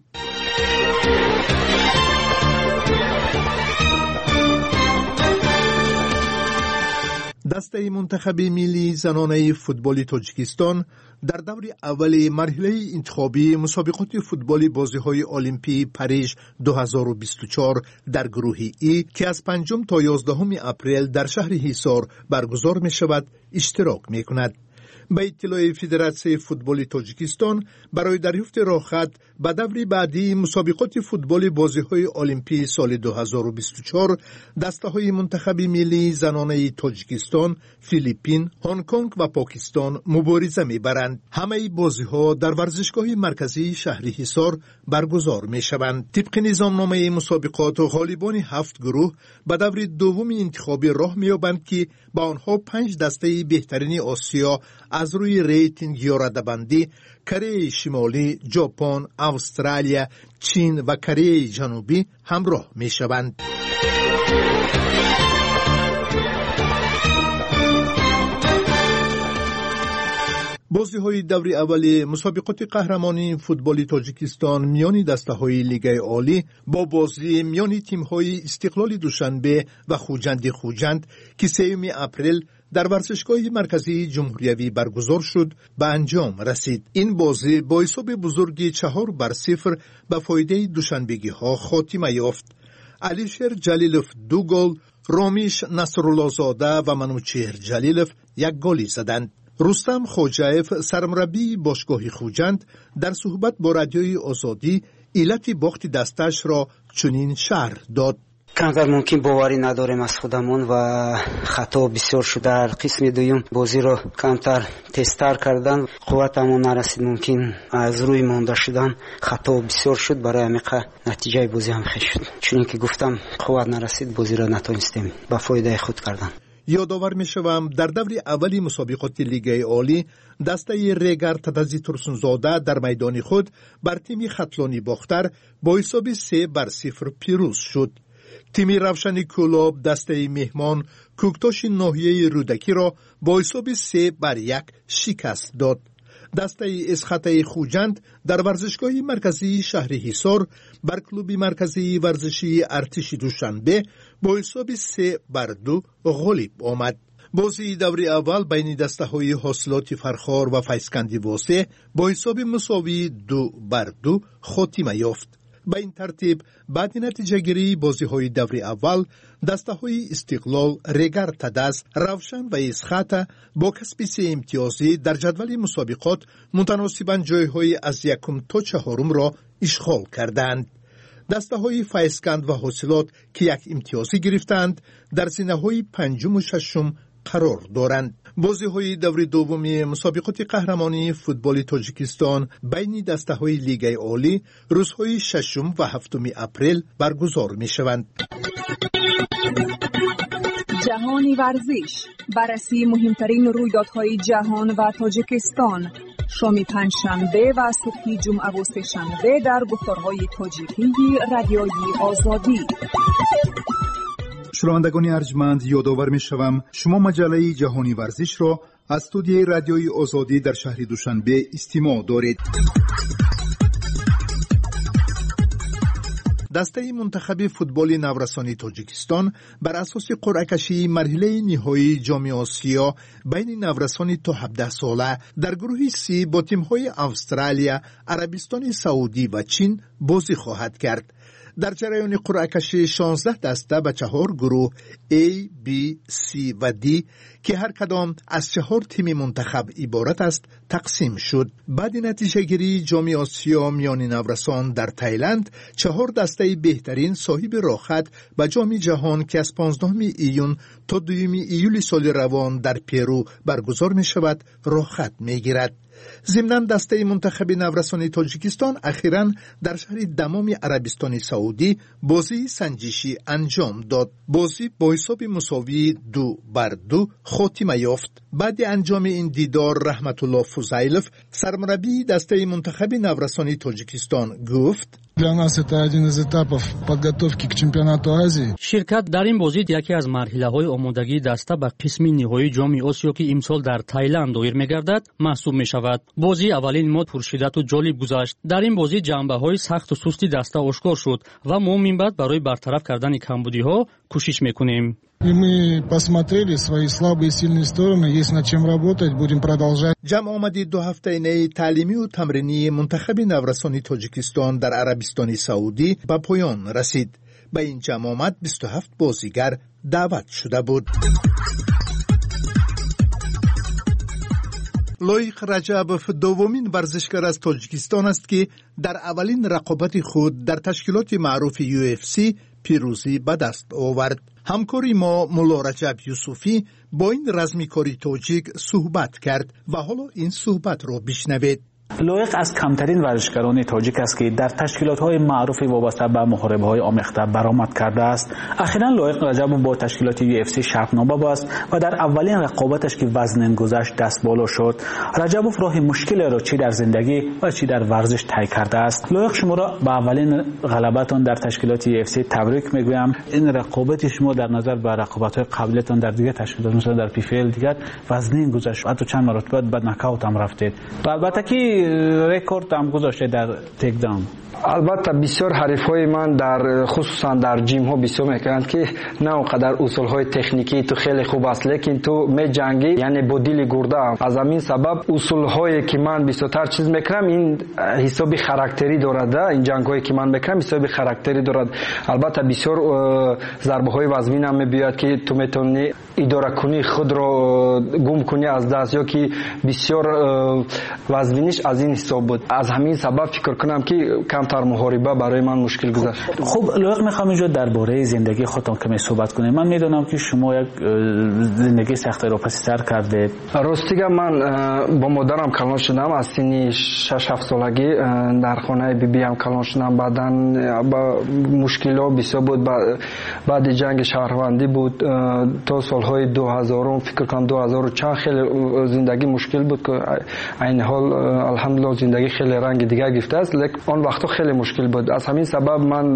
Speaker 19: دسته منتخب ملی زنانه فوتبال تاجیکستان در دور اول مرحله انتخابی مسابقات فوتبال بازی‌های المپی پاریژ 2024 در گروه ای که از 5 تا 11 اپریل در شهر حصار برگزار می‌شود اشتراک می‌کند. به اطلاع فدراسیون فوتبال تاجیکستان برای دریافت راهخط به دور بعدی مسابقات فوتبال بازی‌های المپی سال 2024 دسته‌های منتخب ملی زنانه تاجیکستان، فیلیپین، هنگ کنگ و پاکستان مبارزه می‌برند. همه بازی‌ها در ورزشگاه مرکزی شهر حصار برگزار می‌شوند. طبق نظامنامه مسابقات غالبان 7 گروه به دور دوم انتخابی راه می‌یابند که با آنها 5 دسته بهترین آسیا از روی ریتینگ یا رده‌بندی کره شمالی، ژاپن، استرالیا، چین و کره جنوبی همراه می‌شوند. بازی‌های دور اول مسابقات قهرمانی فوتبال تاجیکستان میان دسته‌های لیگ عالی با بازی میان تیم‌های استقلال دوشنبه و خوجند که 3 اپریل در ورزشگاه مرکزی جمهوریوی برگزار شد به انجام رسید. این بازی با حساب بزرگی 4-0 به فایده دوشنبگی‌ها خاتمه یافت. علیشر جلیلوف 2 گل، رامیش نصرالله‌زاده و منوچهر جلیلف یک گلی زدند. رستم خوجایف سرمربی باشگاه خوجند در صحبت با رادیوی آزادی علت باخت دستش را چنین شرح داد.
Speaker 20: کمتر ممکن باوری نداریم از خودمون و خطا بسیار شد. در قسم دوم بازی رو کمتر تستر کردن، قوتمون نرسید، ممکن از روی مانده شدن خطا بسیار شد، برای همیقه نتیجه بازی هم خیلی شد. چون که گفتم قوت نرسید، بازی رو نتونستیم به فایده خود کردن.
Speaker 19: یادآور می‌شوم در دور اولی مسابقات لیگ عالی دسته ریگر تدزی ترسونزاده در میدان خود بر تیم خطلانی باختر با حساب 3-0 پیروز شد. تیم روشن کلاب دسته مهمان کوکتاش ناحیه رودکی را با حساب 3-1 شکست داد. دسته اسخطه خوجند در ورزشگاه مرکزی شهر حصار بر کلوب مرکزی ورزشی ارتش دوشنبه با حساب 3-2 غالب آمد. بازی دوری اول بین دسته های حاصلات فرخار و فیسکندی واسه با حساب مساوی 2-2 خاتمه یافت. به این ترتیب بعد نتیجه گیری بازی های دوری اول دسته های استقلال، ریگر تدز، روشن و اسخطه با کسب 3 امتیازی در جدول مسابقات متناسباً جای های از 1 تا 4 را اشغال کردند. دسته های فیسکند و حاصلات که 1 امتیازی گرفتند در زینه های 5 و 6 قرار دارند. بازی های دوری دومی مسابقات قهرمانی فوتبال تاجیکستان بین دسته های لیگ عالی روزهای 6 و 7 اپریل برگزار می شوند.
Speaker 18: جهانی ورزش، بررسی مهمترین رویدادهای جهان و تاجیکستان، شام پنجشنبه و صبح جمعه و سه‌شنبه در گفتارهای تاجیکی رادیوی آزادی.
Speaker 19: شنوندگان ارجمند، یادآور می‌شوم شما مجله جهانی ورزش را از استودیوی رادیوی آزادی در شهر دوشنبه استماع دارید. دسته منتخب فوتبال نورسانی تاجیکستان بر اساس قرعه کشی مرحله نهایی جام آسیا بین نورسان تا 17 ساله در گروه C با تیم‌های استرالیا، عربستان سعودی و چین بازی خواهد کرد. در جریان قرعه کشی 16 دسته به 4 گروه A، B، C و D که هر کدام از 4 تیم منتخب عبارت است تقسیم شد. بعد نتیجه گیری جام آسیا میان نورسان در تایلند 4 دسته بهترین صاحب راحت به جام جهان که از 15 ایون تا 2 ایول سال روان در پرو برگزار می شود راحت می گیرد. ضمناً دسته منتخب نورسان تاجیکستان اخیراً در شهر دمام عربستان سعودی بازی سنجشی انجام داد. بازی با حساب مساوی 2-2 خاتمه یافت. بعد انجام این دیدار رحمت الله فوزایلف سرمربی دسته منتخب نورسان تاجیکستان گفت:
Speaker 21: Для нас это один из этапов подготовки к чемпионату Азии.
Speaker 22: شرکت در این بازی یکی از مرحله‌های آمادگی دسته به قسم نهایی جام آسیا که امسال در تایلند دایر می‌گردد محسوب می‌شود. بازی اولین ما پرشدت و جالب گذشت. در این بازی جنبه‌های سخت و سستی دسته آشکار شد و ما من بعد برای برطرف کردن کمبودی‌ها کوشش می‌کنیم.
Speaker 21: И мы посмотрели свои слабые и сильные стороны, есть над чем работать, будем продолжать.
Speaker 19: جمع آمدی 2 هفته‌ای تعلیمی و تمرینی منتخب نورسان تاجیکستان در عربستان سعودی به پایان رسید. به این جمع آمد 27 بازیگر دعوت شده بود. لایق رجبوف دومین ورزشکار از تاجیکستان است که در اولین رقابت خود در تشکیلات معروف UFC پیروزی به دست آورد. همکاری ما مولا رجب یوسفی با این رزمیکاری تاجیک صحبت کرد و حالا این صحبت را بشنوید.
Speaker 6: لایق از کمترین ورزشکاران تاجیک است که در تشکیلات‌های معروف وابسته به محاربه‌های آمیخته برآمد کرده است. اخیراً لایق رجب با تشکیلات UFC شرطنامه بست و در اولین رقابتش که وزن گذشت دست بالا شد. رجبوف راه مشکلی را چی در زندگی و چی در ورزش طی کرده است. لایق شما را به اولین غلبتان در تشکیلات UFC تبریک میگویم. این رقابت شما در نظر به رقابت‌های قبلیتان در دیگر تشکیلات مثلا در PFL دیگر وزن گذشت، حتی چند مرتبه به نکاوت هم رفتید. و البته که خیلی رکورد هم گذاشته در تکدام.
Speaker 1: البته بسیار حریفای من در خصوصا در جیم ها بسیار میکنند که نه اونقدر اصول های تکنیکی تو خیلی خوب است، لیکن تو می جنگی یعنی با دل گرده هم. از همین سبب اصول هایی که من بسیارتر چیز میکنم این حسابی خاراکتری دارد. این جنگ هایی که من میکنم حسابی خاراکتری دارد. البته بسیار ضربه های وزمین هم میبیاد که تو میتونی اداره کنی خود رو گم کنی از دست، یا که بسیار وزمینش از این حساب بود. از همین سبب فکر کنم که کمتر محاربه برای من مشکل گذشت.
Speaker 6: خب لایق میخوام اینجا درباره زندگی خودتون کمی صحبت کنیم. من میدونم که شما یک زندگی سخت رو پس‌تر کرده.
Speaker 1: راستیگه من با مادرم کلان شدم از سن 6-7 سالگی در خانه بیبی هم کلان شدم. بعدن با مشکلات بسیار بود. بعد جنگ شهروندی بود تا سالهای 2000 فکر کنم 2000 چند خیلی زندگی مشکل بود که این حال الحمدلله زندگی خیلی رنگ دیگه گرفته است، لیکن آن وقتا خیلی مشکل بود. از همین سبب من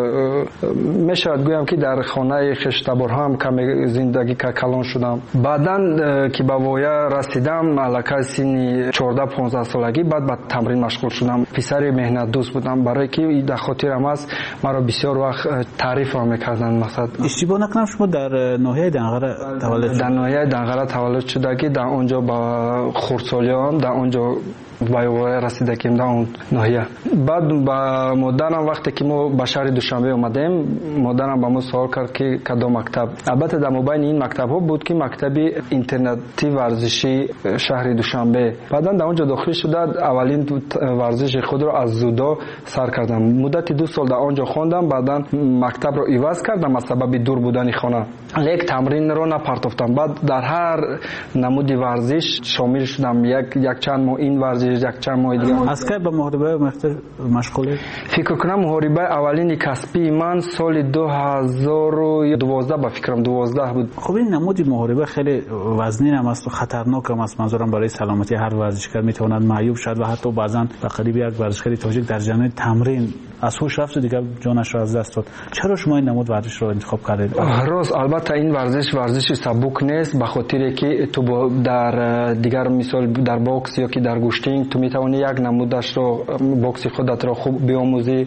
Speaker 1: میشود گویم که در خانه خشتبار هم کمی زندگی کلان شدم. بعدن که به وایه رسیدم علاقه سن 14-15 سالگی بعد به تمرین مشغول شدم. پسر مهنت دوست بودم، برای که در خاطرم است مرا بسیار وقت تعریف هم میکردن. مثلا
Speaker 6: اشتباه نکنم شما در ناحیه دنغره تولد شد؟
Speaker 1: در ناحیه دنغره تولد شده، در اونجا با خردسالیام در اونجا بایوای رسیدگیم در اون ناحیه. بعد با مادرم وقتی که ما به شهر دوشنبه اومدیم، مادرم با ما سوال کرد که کدام مکتب. البته در مابین این مکتب ها بود که مکتب اینترنتی ورزشی شهر دوشنبه. بعدا در اونجا داخل شده اولین ورزش خود را از زودو سر کردم. مدت 2 سال در اونجا خواندم. بعدا مکتب را عوض کردم از سبب دور بودن خانه. لیک تمرین را نپرتافتم. بعد در هر نمود ورزش شامل شدم. یک چند ماه این ورزش، یک چند ماه دیگه.
Speaker 6: از که به محاربه مشغول؟
Speaker 1: فکر کنم محاربه اولین کسبی من سال 2012 با فکرم 12 بود.
Speaker 6: خب این نمود محاربه خیلی وزنین هم است و خطرناک هم است. منظورم برای سلامتی هر ورزشکار میتواند معیوب شد و حتی بعضا به قریب یک ورزشکار تاجیک در جریان تمرین از هوش رفت و دیگه جانش را از دست داد. چرا شما این نمود ورزش رو انتخاب کردید؟
Speaker 1: راست البته این ورزش سبک نیست، به خاطر که تو در دیگر مثال در باکس یا که در گوشتینگ تو میتونی یک نمودش رو باکس خودت رو خوب بیاموزی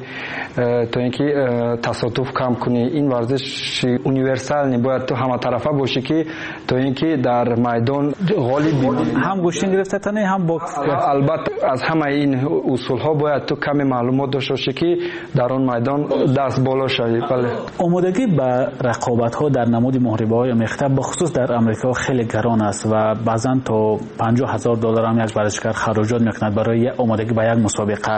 Speaker 1: تا اینکه تصادف کم کنی. این ورزش یونیورسال نباید تو همه طرفه باشه که تا اینکه در میدان غالب بمانی.
Speaker 6: هم گوشتینگ گرفته تنه هم باکس.
Speaker 1: البته از همه این اصول ها باید تو کمی معلومات داشته باشی که در اون میدان دست بالا شوی. بله.
Speaker 6: آمادگی به رقابت ها در نمود محاربه های مختلف بخصوص در امریکا خیلی گران است و بعضا تا $50,000 هم یک ورزشکار خراجات میکند برای آمادگی به یک مسابقه.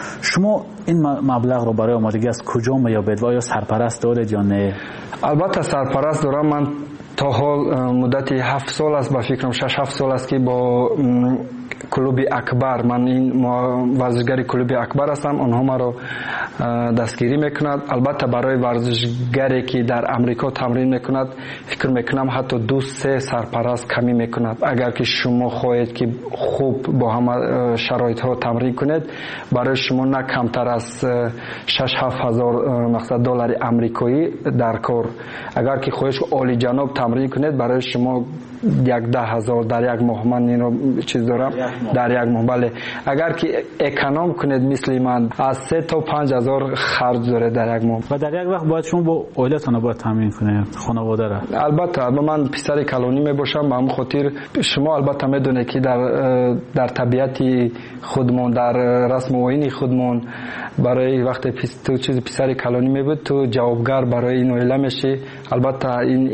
Speaker 6: شما این مبلغ رو برای آمادگی از کجا میابید و آیا سرپرست دارید یا نه؟
Speaker 1: البته سرپرست دارم. من تا حال مدت 7 سال است، با فکرم 6-7 سال است که با کلوب اکبر، من این ورزشگری کلوب اکبر هستم، آنها مرا دستگیری میکند. البته برای ورزشگری که در امریکا تمرین میکند فکر میکنم حتی 2-3 سرپرست کمی میکند. اگر که شما خواهید که خوب با همه شرایط ها تمرین کنید، برای شما نه کمتر از $6-7 هزار دلار آمریکایی در کار. اگر که خواهید عالی جناب تمرین کنید، برای شما 10,000 در یک ماه. من این رو چیز دارم در یک ماه. بله. اگر که اکانوم کنید مثل من از 3 تا 5,000 خرج داره در یک ماه.
Speaker 6: و در یک وقت باید شما با عائلتون باید تامین کنید، خانواده را.
Speaker 1: البته من پسر کلانی می باشم، به همون خاطر شما البته میدونید که در طبیعت خودمون، در رسم و آیین خودمون، برای وقت تو چیز پسر کلانی می بود تو جوابگر برای این عائله میشی. البته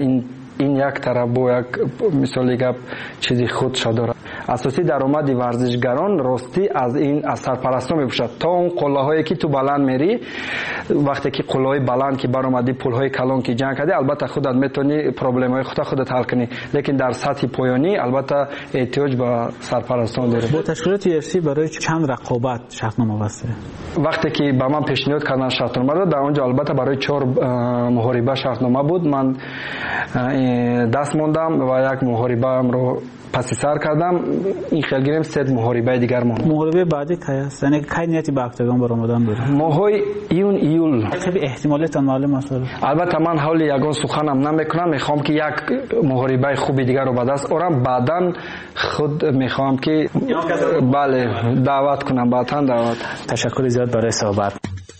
Speaker 1: این یک طرف با یک مثال گپ چیزی خودش داره. اساسی درآمد ورزشگران راستی از این از سرپرستا میباشد. تا اون قله‌هایی که تو بلند میری، وقتی که قله‌های بلند که برآمدی، پل‌های کلان که جنگ کردی، البته خودت میتونی پرابلم‌های خودت حل کنی، لیکن در سطح پایانی البته احتیاج به سرپرستان داره.
Speaker 6: با تشکیلات UFC برای چند رقابت شرطنامه بسته؟
Speaker 1: وقتی که به من پیشنهاد کردن شرطنامه رو، در اونجا البته برای 4 محاربه شرطنامه بود. من دست موندم و یک محاربه هم رو پس سر کردم این خیال گیرم سید محاربه دیگر
Speaker 6: محاربه بعدی کی است؟ یعنی کی نیتی به اکتاگون برآمدن داره؟
Speaker 1: ماهای ایول
Speaker 6: خیلی احتمالاتون معلوم است.
Speaker 1: البته من حالی یگان سخنم نمیکنم، میخوام که یک محاربه خوبی دیگر رو به دست آورم، بعداً خود میخوام که بله دعوت کنم، بعداً دعوت.
Speaker 6: تشکر زیاد برای صحبت.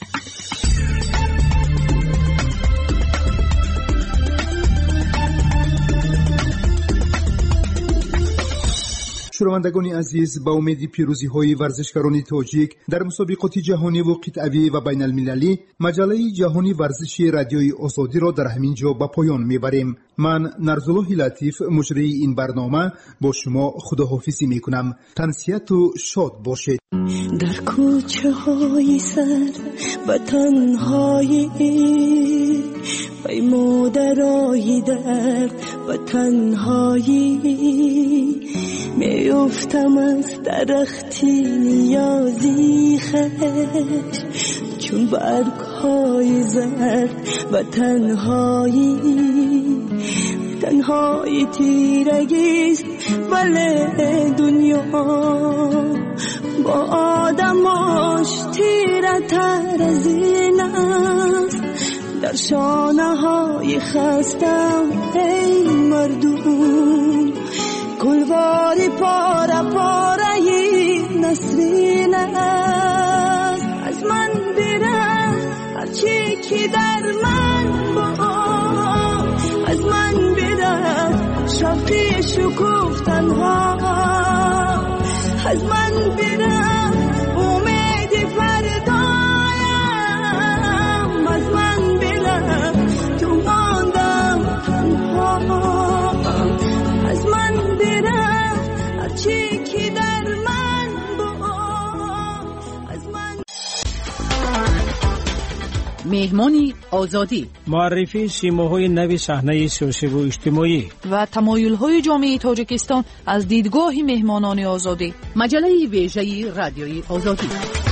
Speaker 19: شنوندگان عزیز، با امید پیروزی های ورزشکاران تاجیک در مسابقات جهانی و قطعی و بین المللی، مجله جهانی ورزشی رادیوی آزادی را در همین جا به پایان میبریم. من نرزالله لطیف مجری این برنامه با شما خداحافظی میکنم. تنسیت و شاد باشید.
Speaker 3: در کوچه های سر و تنهایی پیمودرای درد و تنهایی میفتم از درختی نیازی خش چون برگ های زرد و تنهایی تیرگیست ولی دنیا با آدماش تیره تر از این است. در شانه های خستم ای مردم گلواری پاره پاره نسرین است. از من برفت هرچی که در من با، از من برفت شوقی شکوفتن ها، از من برفت امید فردایم، از من برفت تو ماندم تنها، از من برفت هرچی که در من بود، از من.
Speaker 9: مهمانی آزادی،
Speaker 5: معرفی سیماهای نو صحنه سیاسی و اجتماعی
Speaker 9: و تمایل‌های جامعه تاجیکستان از دیدگاه مهمانان آزادی. مجله ویژه رادیوی آزادی.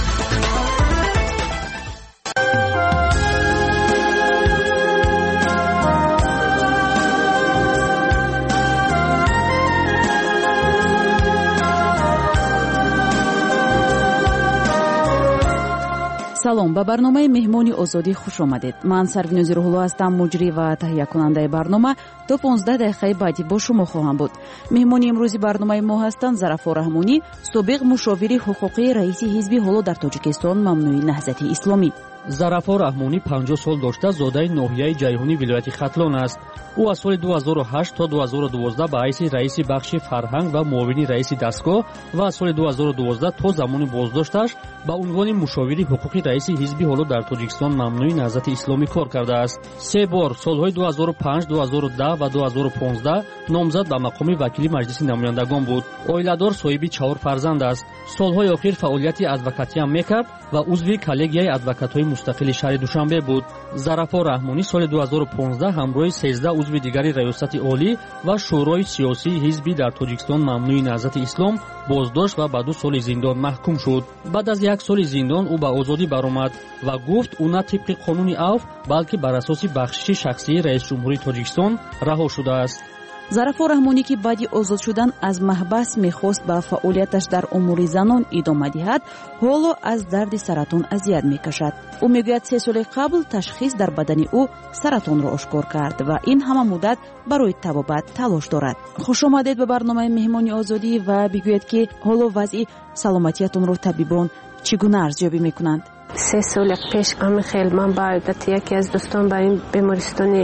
Speaker 4: салом, ба барномаи меҳмони озодӣ хуш омадед. Ман Сарвинӯзи Рӯҳулло ҳастам, муҷрӣ ва таҳиякунандаи барнома. То 15 дақиқаи баъдӣ бо шумо хоҳам буд. меҳмони имрӯзи барномаи мо ҳастанд Зарафор Раҳмонӣ, собиқ мушовири ҳуқуқии раиси ҳизби ҳоло дар Тоҷикистон Мамнӯи Наҳзати Исломӣ.
Speaker 22: Зарафор Раҳмонӣ 50 сол дошта зодаи ноҳияи ҷайҳунӣ вилояти Хатлон аст. ӯ аз соли 2008 то 2012 ба ҳайси раиси бахши фарҳанг ва муовини раиси дастгоҳ ва аз соли 2012 то замони боздошташ ба унвони мушовири ҳуқуқи раиси ҳизби ҳоло дар Тоҷикистон Мамнӯи Наҳзати Исломӣ кор кардааст. 3 бор солҳои 2005, 2010 ва 2015 номзад ба мақоми вакили маҷлиси намояндагон буд. Оиладор, соҳиби 4 фарзанд аст. Солҳои охир фаъолияти адвокатиам мекард ва узви коллегияи адвокатҳои мустақили шаҳри Душанбе буд. Зарафор Раҳмонӣ соли 2015 ҳамроҳи 13 узви дигари раёсати олӣ ва шӯрои сиёсии ҳизби дар Тоҷикистон Мамнӯи Наҳзати Ислом боздошт ва ба 2 соли зиндон маҳкум шуд. Баъд аз 1 соли зиндон ӯ ба озодӣ баромад ва гуфт ӯ на тибқи қонуни авф, балки бар асоси бахшиши шахсии раисҷумҳурии Тоҷикистон раҳо шудааст.
Speaker 4: Зарафор Раҳмонӣ ки баъди озод шудан аз маҳбас мехост ба фаъолияташ дар умури занон идома диҳад, ҳоло аз дарди саратон азият мекашад. ӯ мегӯяд 3 соли қабл ташхис дар бадани ӯ саратонро ошкор кард ва ин ҳама муддат барои табобат талош дорад. хушомадед ба барномаи меҳмони озодӣ ва бигӯед ки ҳоло вазъи саломатиятонро табибон чӣ гуна арзёбӣ мекунанд?
Speaker 23: 3 соли пеш амихел ман ба оидати яке аз дӯстон ба ин бемористони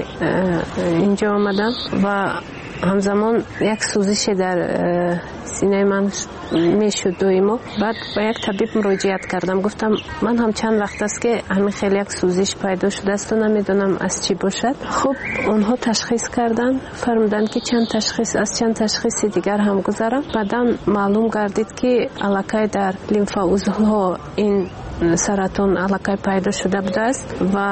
Speaker 23: инҷо омадам ва ҳамзамон як сӯзише дар синаи ман мешуд доимо. баъд ба як табиб муроҷиат кардам, гуфтам ман ҳам чанд вақт аст ки амихел як сӯзиш пайдо шудаасту намедонам аз чӣ бошад. хуб онҳо ташхис карданд, фармуданд ки аз чанд ташхиси дигар ҳам гузарам. баъдан маълум гардид ки аллакай дар лимфаузлҳо ин саратон аллакай пайдо шуда будааст ва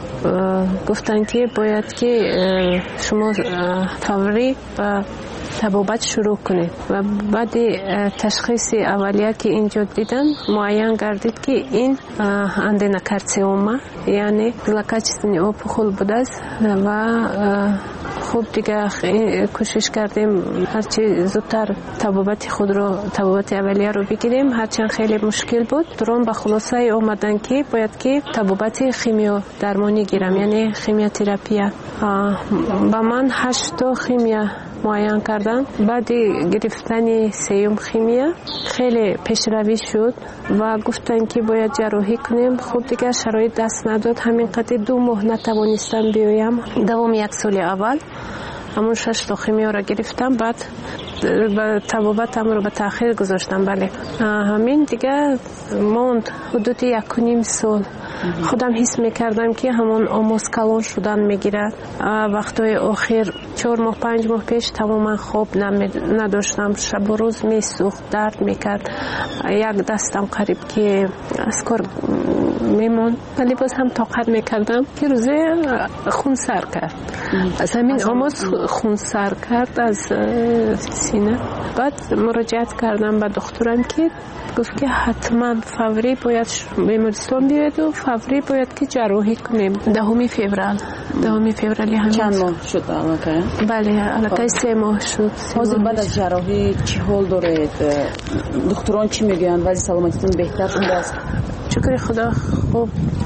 Speaker 23: гуфтанд ки бояд ки шумо фаврӣ ба табобат шурӯъ кунед. ва баъди ташхиси аввалия ки инҷо дидан муайян гардид ки ин аденокарциома, яъне злокачественный опухол будааст ва خوب دیگه کوشش کردیم هرچی زودتر تبابت خود رو تبابت اولیه رو بگیریم، هرچند خیلی مشکل بود. درون به خلاصه اومدن که باید که تبابت خیمیو درمانی گیرم، یعنی خیمیوتراپی. با من 8 تا خیمیا معاین کردن. بعد گرفتن سیوم خیمیا خیلی پیشروی شد و گفتن که باید جراحی کنیم. خب دیگه شرایط دست نداد، همین قدر 2 ماه نتوانستم بیایم. دوام 1 سال اول همون 6 تا خیمیا را گرفتم، بعد تبابتم رو به تأخیر گذاشتم. بله همین دیگه موند حدود 1.5 سال. خودم حس میکردم که همون آموز کلان شدن میگیرد. وقتای آخر 4 ماه 5 ماه پیش تماما خواب نداشتم، شب و روز میسوخت، درد میکرد، یک دستم قریب که از کار میمون، ولی باز هم طاقت میکردم که روزه خون سر کرد. از همین آموز خون سر کرد از سینه. بعد مراجعت کردم به دکترم که گفت که حتما فوری باید بیمارستان بیاید و فوری باید که جراحی کنیم. 10 فوریه همین.
Speaker 4: چند ماه شد الان؟
Speaker 23: بله البته 3 ماه شد.
Speaker 4: حاضر بعد از جراحی چی حال دارید؟ دکتران چی میگن؟ وضع سلامتیتون بهتر شده است؟
Speaker 23: شکر خدا خوب.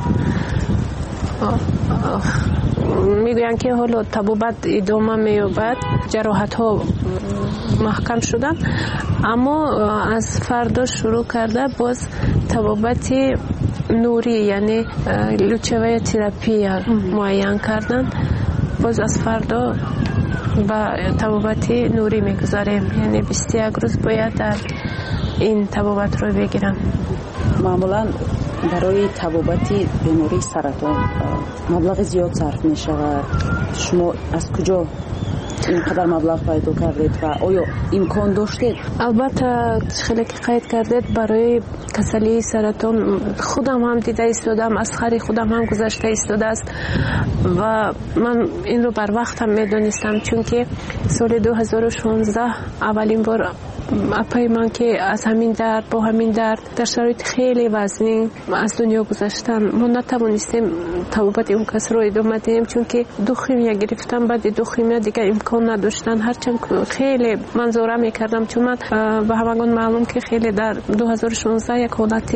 Speaker 23: میگوین که حالا تبابت ادامه مییابد، جراحت ها محکم شدن، اما از فردا شروع کرده باز تبابت نوری یعنی لوچوه تراپی معاین کردن. باز از فردا با تبابت نوری میگذاریم، یعنی 21 روز باید در این تبابت رو بگیرم.
Speaker 4: معمولا برای تبابت بیماری سرطان مبلغ زیاد صرف می شود. شما از کجا اینقدر مبلغ پیدا کردید و آیا امکان داشتید؟
Speaker 23: البته خیلی که قید کردید برای کسلی سرطان خودم هم دیده ایستادم، از خری خودم هم گذشته ایستاده است و من این رو بر وقت هم میدونستم، چون که سال 2016 اولین بار اپای من که از همین درد با همین درد در شرایط خیلی وزنی از دنیا گذاشتن، ما نتوانستیم تبابت اون کس رو ادامه دهیم، چون که 2 خیمیا گرفتم، بعد 2 خیمیا دیگه امکان نداشتن. هرچند خیلی منظوره میکردم، چون من به همگان معلوم که خیلی در 2016 یک حالت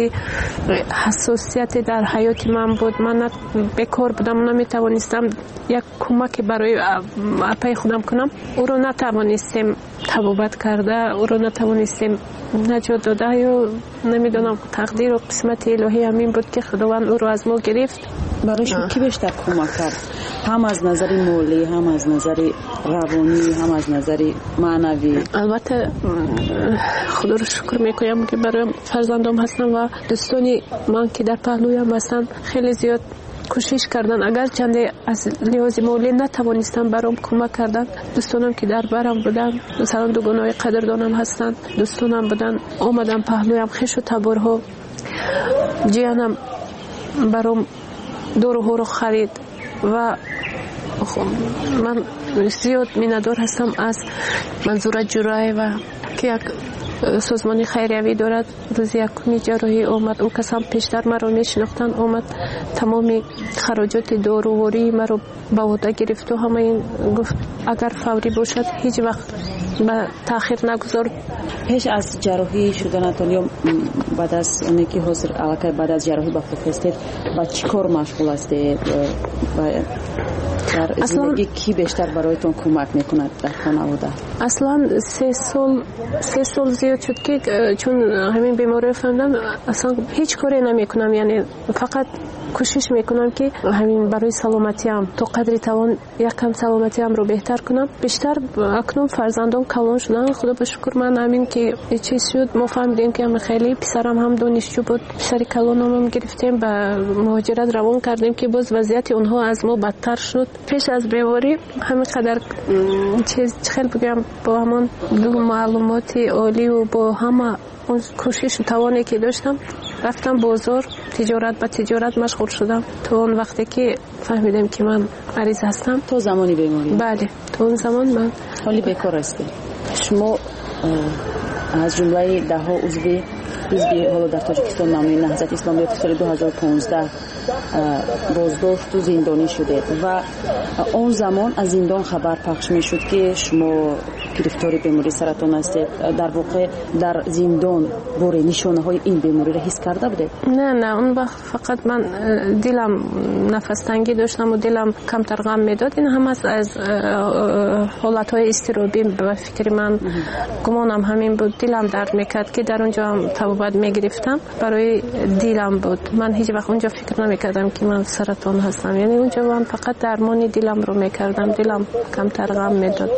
Speaker 23: حساسیت در حیات من بود. من بیکار بودم، نمیتوانستم یک کمک برای اپای خودم کنم. او رو نتوانستیم تبابت کرده، او رو نتوانستیم نجات داده، یا نمیدونم تقدیر و قسمت الهی همین بود که خداوند او رو از ما گرفت.
Speaker 4: برای شما کی بیشتر کمک کرد؟ هم از نظر مالی، هم از نظر روانی، هم از نظر معنوی؟
Speaker 23: البته خدا رو شکر میکنم که برای فرزندم هستم و دوستانی من که در پهلویم هستن خیلی زیاد کوشش کردن. اگر چنده از لحاظ مالی نتوانستم برام کمک کردن، دوستانم که در برم بودن، مثلا دوگانای قدردانم هستن، دوستانم بودن، آمدن پهلویم، خش و تبرها، جیانم برام دورو رو خرید و من زیاد میندار هستم از منظور جرای و که یک سازمانی خیریوی دارد. روز 1 جراحی آمد، او کس هم پیشتر مرا میشناختن، آمد تمامی خراجات داروواری مرا به عهده گرفت و همه این گفت اگر فوری باشد هیچ وقت به تاخیر نگذار.
Speaker 4: پیش از جراحی شدنتون یا بعد از اونی که حاضر علاقه بعد از جراحی به خود هستید با چی کار مشغول هستید؟ در زندگی کی بیشتر برایتون کمک میکند در خانواده؟
Speaker 23: اصلا 3 سال زیاد شد که چون همین بیماری فهمیدم اصلا هیچ کاری نمیکنم، یعنی فقط کوشش میکنم که همین برای سلامتیم تا قدری توان یکم سلامتیم رو بهتر کنم. بیشتر اکنون فرزندان کلان شدن، خدا به شکر. من همین که چیز شد ما فهمیدیم که خیلی پسرم هم دانشجو بود، پسر کلانم هم گرفتیم به مهاجرت روان کردیم که باز وضعیت اونها از ما بدتر شد. پیش از بیماری همین قدر چیز خیلی بگم با همون معلومات عالی و با همه اون کوشش و توانی که داشتم رفتم بازار، تجارت به تجارت مشغول شدم تا اون وقتی که فهمیدم که من مریض هستم.
Speaker 4: تو زمانی بیماری؟
Speaker 23: بله تو اون زمان من
Speaker 4: حالی بیکار هستی. شما از جمله 10 عضو حزبی حالا در تاجیکستان نامی نهضت اسلامی که سال 2015 بازداشت و زندانی شده و اون زمان از زندان خبر پخش می شد که شما گرفتار بیماری سرطان هستید. در واقع در زندان بوری نشانه های این بیماری را حس کرده بوده؟
Speaker 23: نه اون وقت فقط من دلم نفس تنگی داشتم و دلم کمتر غم میداد. این هم از حالت های استرابی به فکر من گمانم همین بود. دلم درد میکرد که در اونجا هم تبابت میگرفتم، برای دلم بود. من هیچ وقت اونجا فکر نمیکردم که من سرطان هستم، یعنی اونجا من فقط درمانی دلم رو میکردم، دلم کمتر غم میداد.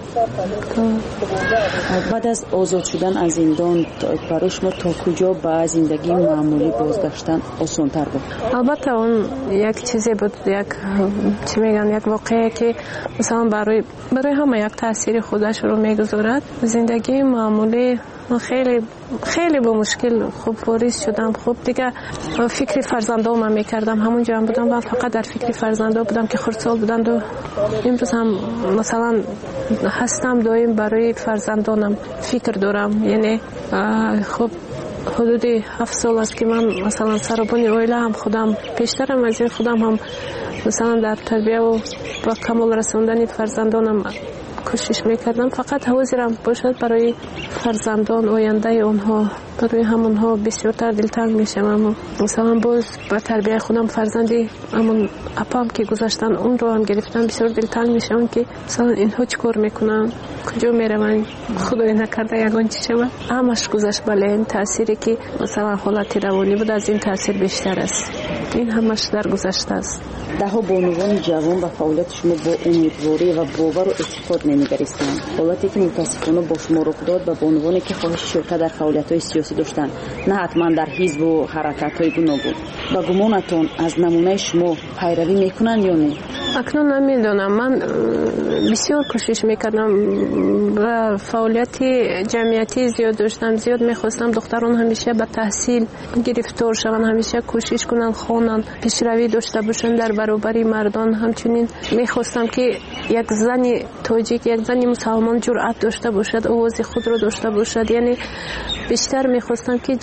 Speaker 4: بعد از آزاد شدن از زندان برای شما تا کجا به زندگی معمولی بازگشتن آسان‌تر بود؟
Speaker 23: البته اون یک چیزی بود، یک چی میگن، یک واقعه که مثلا برای همه یک تاثیر خودش رو میگذارد. زندگی معمولی خیلی با مشکل خوب واریز شدم. خوب دیگه فکر فرزندام میکردم، همونجا هم بودم و فقط در فکر فرزندام بودم که خردسال بودند و امروز هم مثلا هستم دایم برای فرزندانم فکر دارم. یعنی خب حدود 7 سال است که من مثلا سربانی اویله هم خودم پیشترم از این خودم هم مثلا در تربیه و با کمال رساندن فرزندانم کوشش میکردم. فقط حوضرم باشد برای فرزندان آینده اونها، برای همونها بسیارتر دلتنگ میشم. مثلا باز با تربیه خودم فرزندی همون اپام که گذاشتن اون رو هم گرفتم، بسیار دلتنگ میشم که مثلا اینها چیکار میکنن، کجا میروند، خدای نکرده یگان چی شود. همش گذشت. بله این تأثیری که مثلا حالت روانی بود از این تأثیر بیشتر است. این همش در گذشته است.
Speaker 4: دهها بانوان جوان و فعالیت شما با امیدواری و باور و اعتقاد نمیگریستند. حالتی که متاسفانه با شما رخ داد و بانوانی که خواهش شرکت در فعالیت‌های سیاسی داشتند، نه حتما در حزب و حرکت‌های گوناگون. با گمانتون از نمونه شما پیروی میکنن یا نه؟
Speaker 23: اکنون نمیدونم. من بسیار کوشش میکردم و فعالیت جمعیتی زیاد داشتم، زیاد میخواستم دختران همیشه به تحصیل گرفتار شوند، همیشه کوشش کنن خوانن، پیشروی داشته باشن در برابر مردان. همچنین میخواستم که یک زن تاجیک، یک زن مسلمان جرأت داشته باشد، آواز خود رو داشته باشد. یعنی بیشتر میخواستم که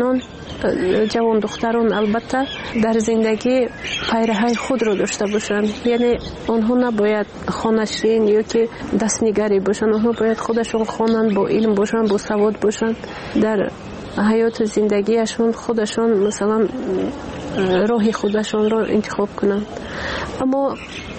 Speaker 23: جوان دختران البته در زندگی پیرهی خود رو داشته باشند. یعنی آنها نباید خانشین یا که دستنگری باشند، آنها باید خودشون خوانند، با علم باشند، با سواد باشند، در حیات زندگیشون خودشون مثلا راه خودشون رو انتخاب کنند. اما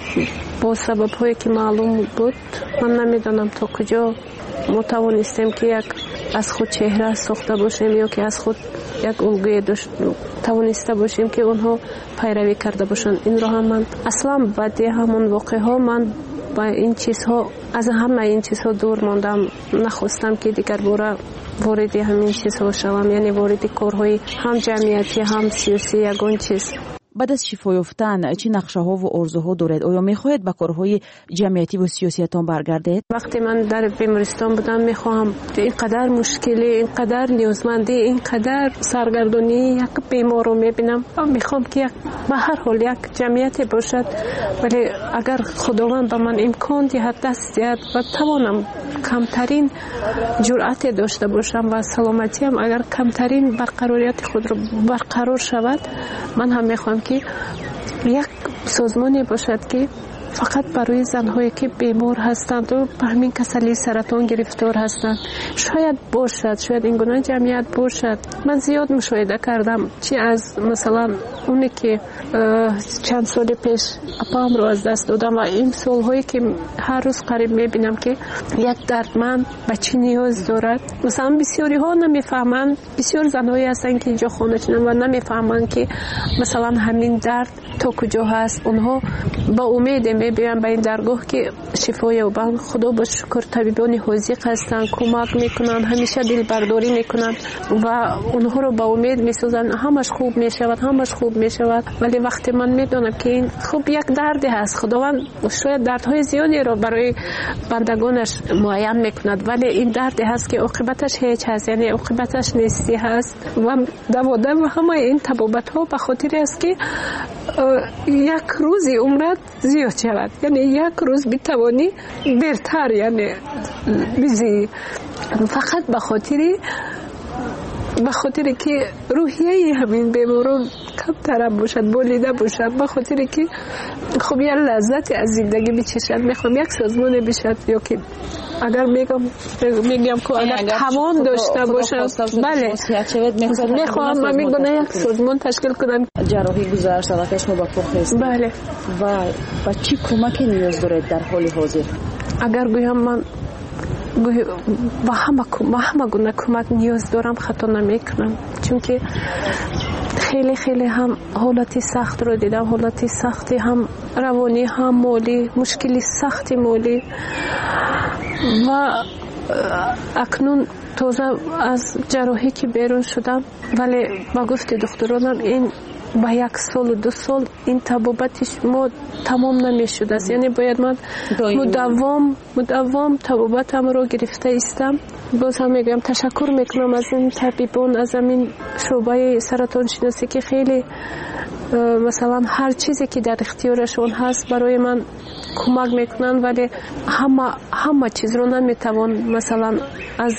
Speaker 23: با سبب هایی که معلوم بود، من نمیدانم تا کجا ما توانستیم که از خود چهره ساخته باشیم یا که از خود یک الگوی توانسته باشیم که اونها پیروی کرده باشن. این رو هم من اصلا بعد همون واقعه ها من با این چیزها، از همه این چیزها دور ماندم. نخواستم که دیگر وارد همین چیزها شوم، یعنی وارد کارهای هم جمعیتی هم سیاسی یگان چیز.
Speaker 4: بعد از شفا یافتن چه نقشه ها و آرزوها دارید؟ آیا میخواهید به کارهای جمعیتی و سیاسیتان برگردید؟
Speaker 23: وقتی من در بیمارستان بودم میخواهم اینقدر مشکلی، اینقدر نیازمندی، اینقدر سرگردانی یک بیمار رو میبینم، میخوام که به هر حال یک جمعیتی باشد. ولی اگر خداوند به من امکان دهد، دست دهد و توانم کمترین جرأت داشته باشم و سلامتیم اگر کمترین برقراریت خود رو برقرار شود، من هم میخوام که یک سازمانی باشد که فقط برای زنهایی که بیمار هستند و به همین کسلی سرطان گرفتار هستند شاید باشد، شاید این گونه جمعیت باشد. من زیاد مشاهده کردم، چی از مثلا اونی که چند سال پیش اپام رو از دست دادم و این سالهایی که هر روز قریب میبینم که یک دردمند به چی نیاز دارد. مثلا بسیاری ها نمیفهمند، بسیار زنهایی هستند که اینجا خانه شدن و نمیفهمند که مثلا همین درد تا کجا هست. اونها با امید میبینن به این درگاه که شفا یابند. خدا با شکر طبیبان حاذق هستن، کمک میکنن، همیشه دل برداری میکنن و اونها رو با امید میسازن همش خوب میشود، همش خوب میشود. ولی وقتی من میدونم که این خوب یک دردی هست، خداوند شاید دردهای زیادی رو برای بندگانش معین میکند، ولی این دردی هست که عاقبتش هیچ هست، یعنی عاقبتش نیستی هست. و دوادم همه این تبابت ها به خاطر است که یک روزی عمرت زیاد شود، یعنی یک روز بتوانی بهتر یعنی بیزی، فقط به خاطر به خاطر که روحیه همین بیماران کمتر باشد، بولیده باشد، به خاطر که خب یه لذت از زندگی بچشد. میخوام یک سازمان بشد یا که اگر میگم که اگر توان داشته باشم، بله میخوام من میگم یک سازمان تشکیل کنم.
Speaker 4: جراحی گذشت علاقش موفق هست.
Speaker 23: بله.
Speaker 4: و چی کمکی نیاز دارید در حال حاضر؟
Speaker 23: اگر گویم من با همه گونه کمک نیاز دارم خطا نمیکنم، چون که خیلی خیلی هم حالتی سخت رو دیدم، حالتی سختی هم روانی هم مالی، مشکلی سختی مالی و اکنون تازه از جراحی که بیرون شدم، ولی با گفت دکترانم این با 1 سال و 2 سال این طبابتش ما تمام نمیشد است، یعنی باید من مداوم طبابتم رو گرفته استم. باز هم میگم تشکر میکنم از این طبیبان، از این شعبه سرطان شناسی که خیلی مثلا هر چیزی که در اختیارشون هست برای من کمک میکنن، ولی همه چیز رو نمیتوان مثلا از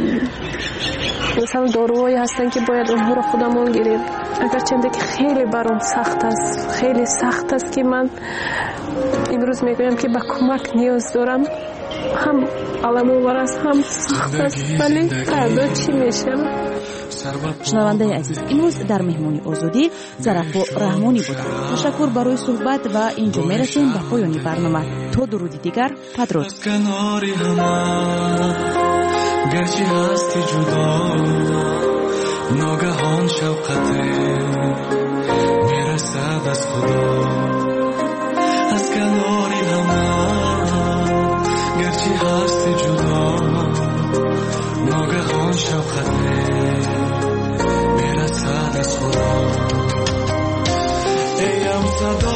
Speaker 23: مثلا داروهایی هستن که باید اونها رو خودمون گیریم، اگرچه که خیلی برام سخت است، خیلی سخت است که من امروز میگویم که به کمک نیاز دارم. هم علم‌آور است، هم سخت است، ولی فردا چی میشه؟
Speaker 4: شنونده عزیز، امروز در مهمانی آزادی ظرفا رحمانی بودند. تشکر برای صحبت و اینجا میرسیم به پایان برنامه. تا درودی دیگر، پدرود.
Speaker 8: گرچه هستی جدا ناگهان شوقته میرسد از خدا از کناری من. گرچه هستی جدا ناگهان شوقته میرسد از خدا. ایم صدا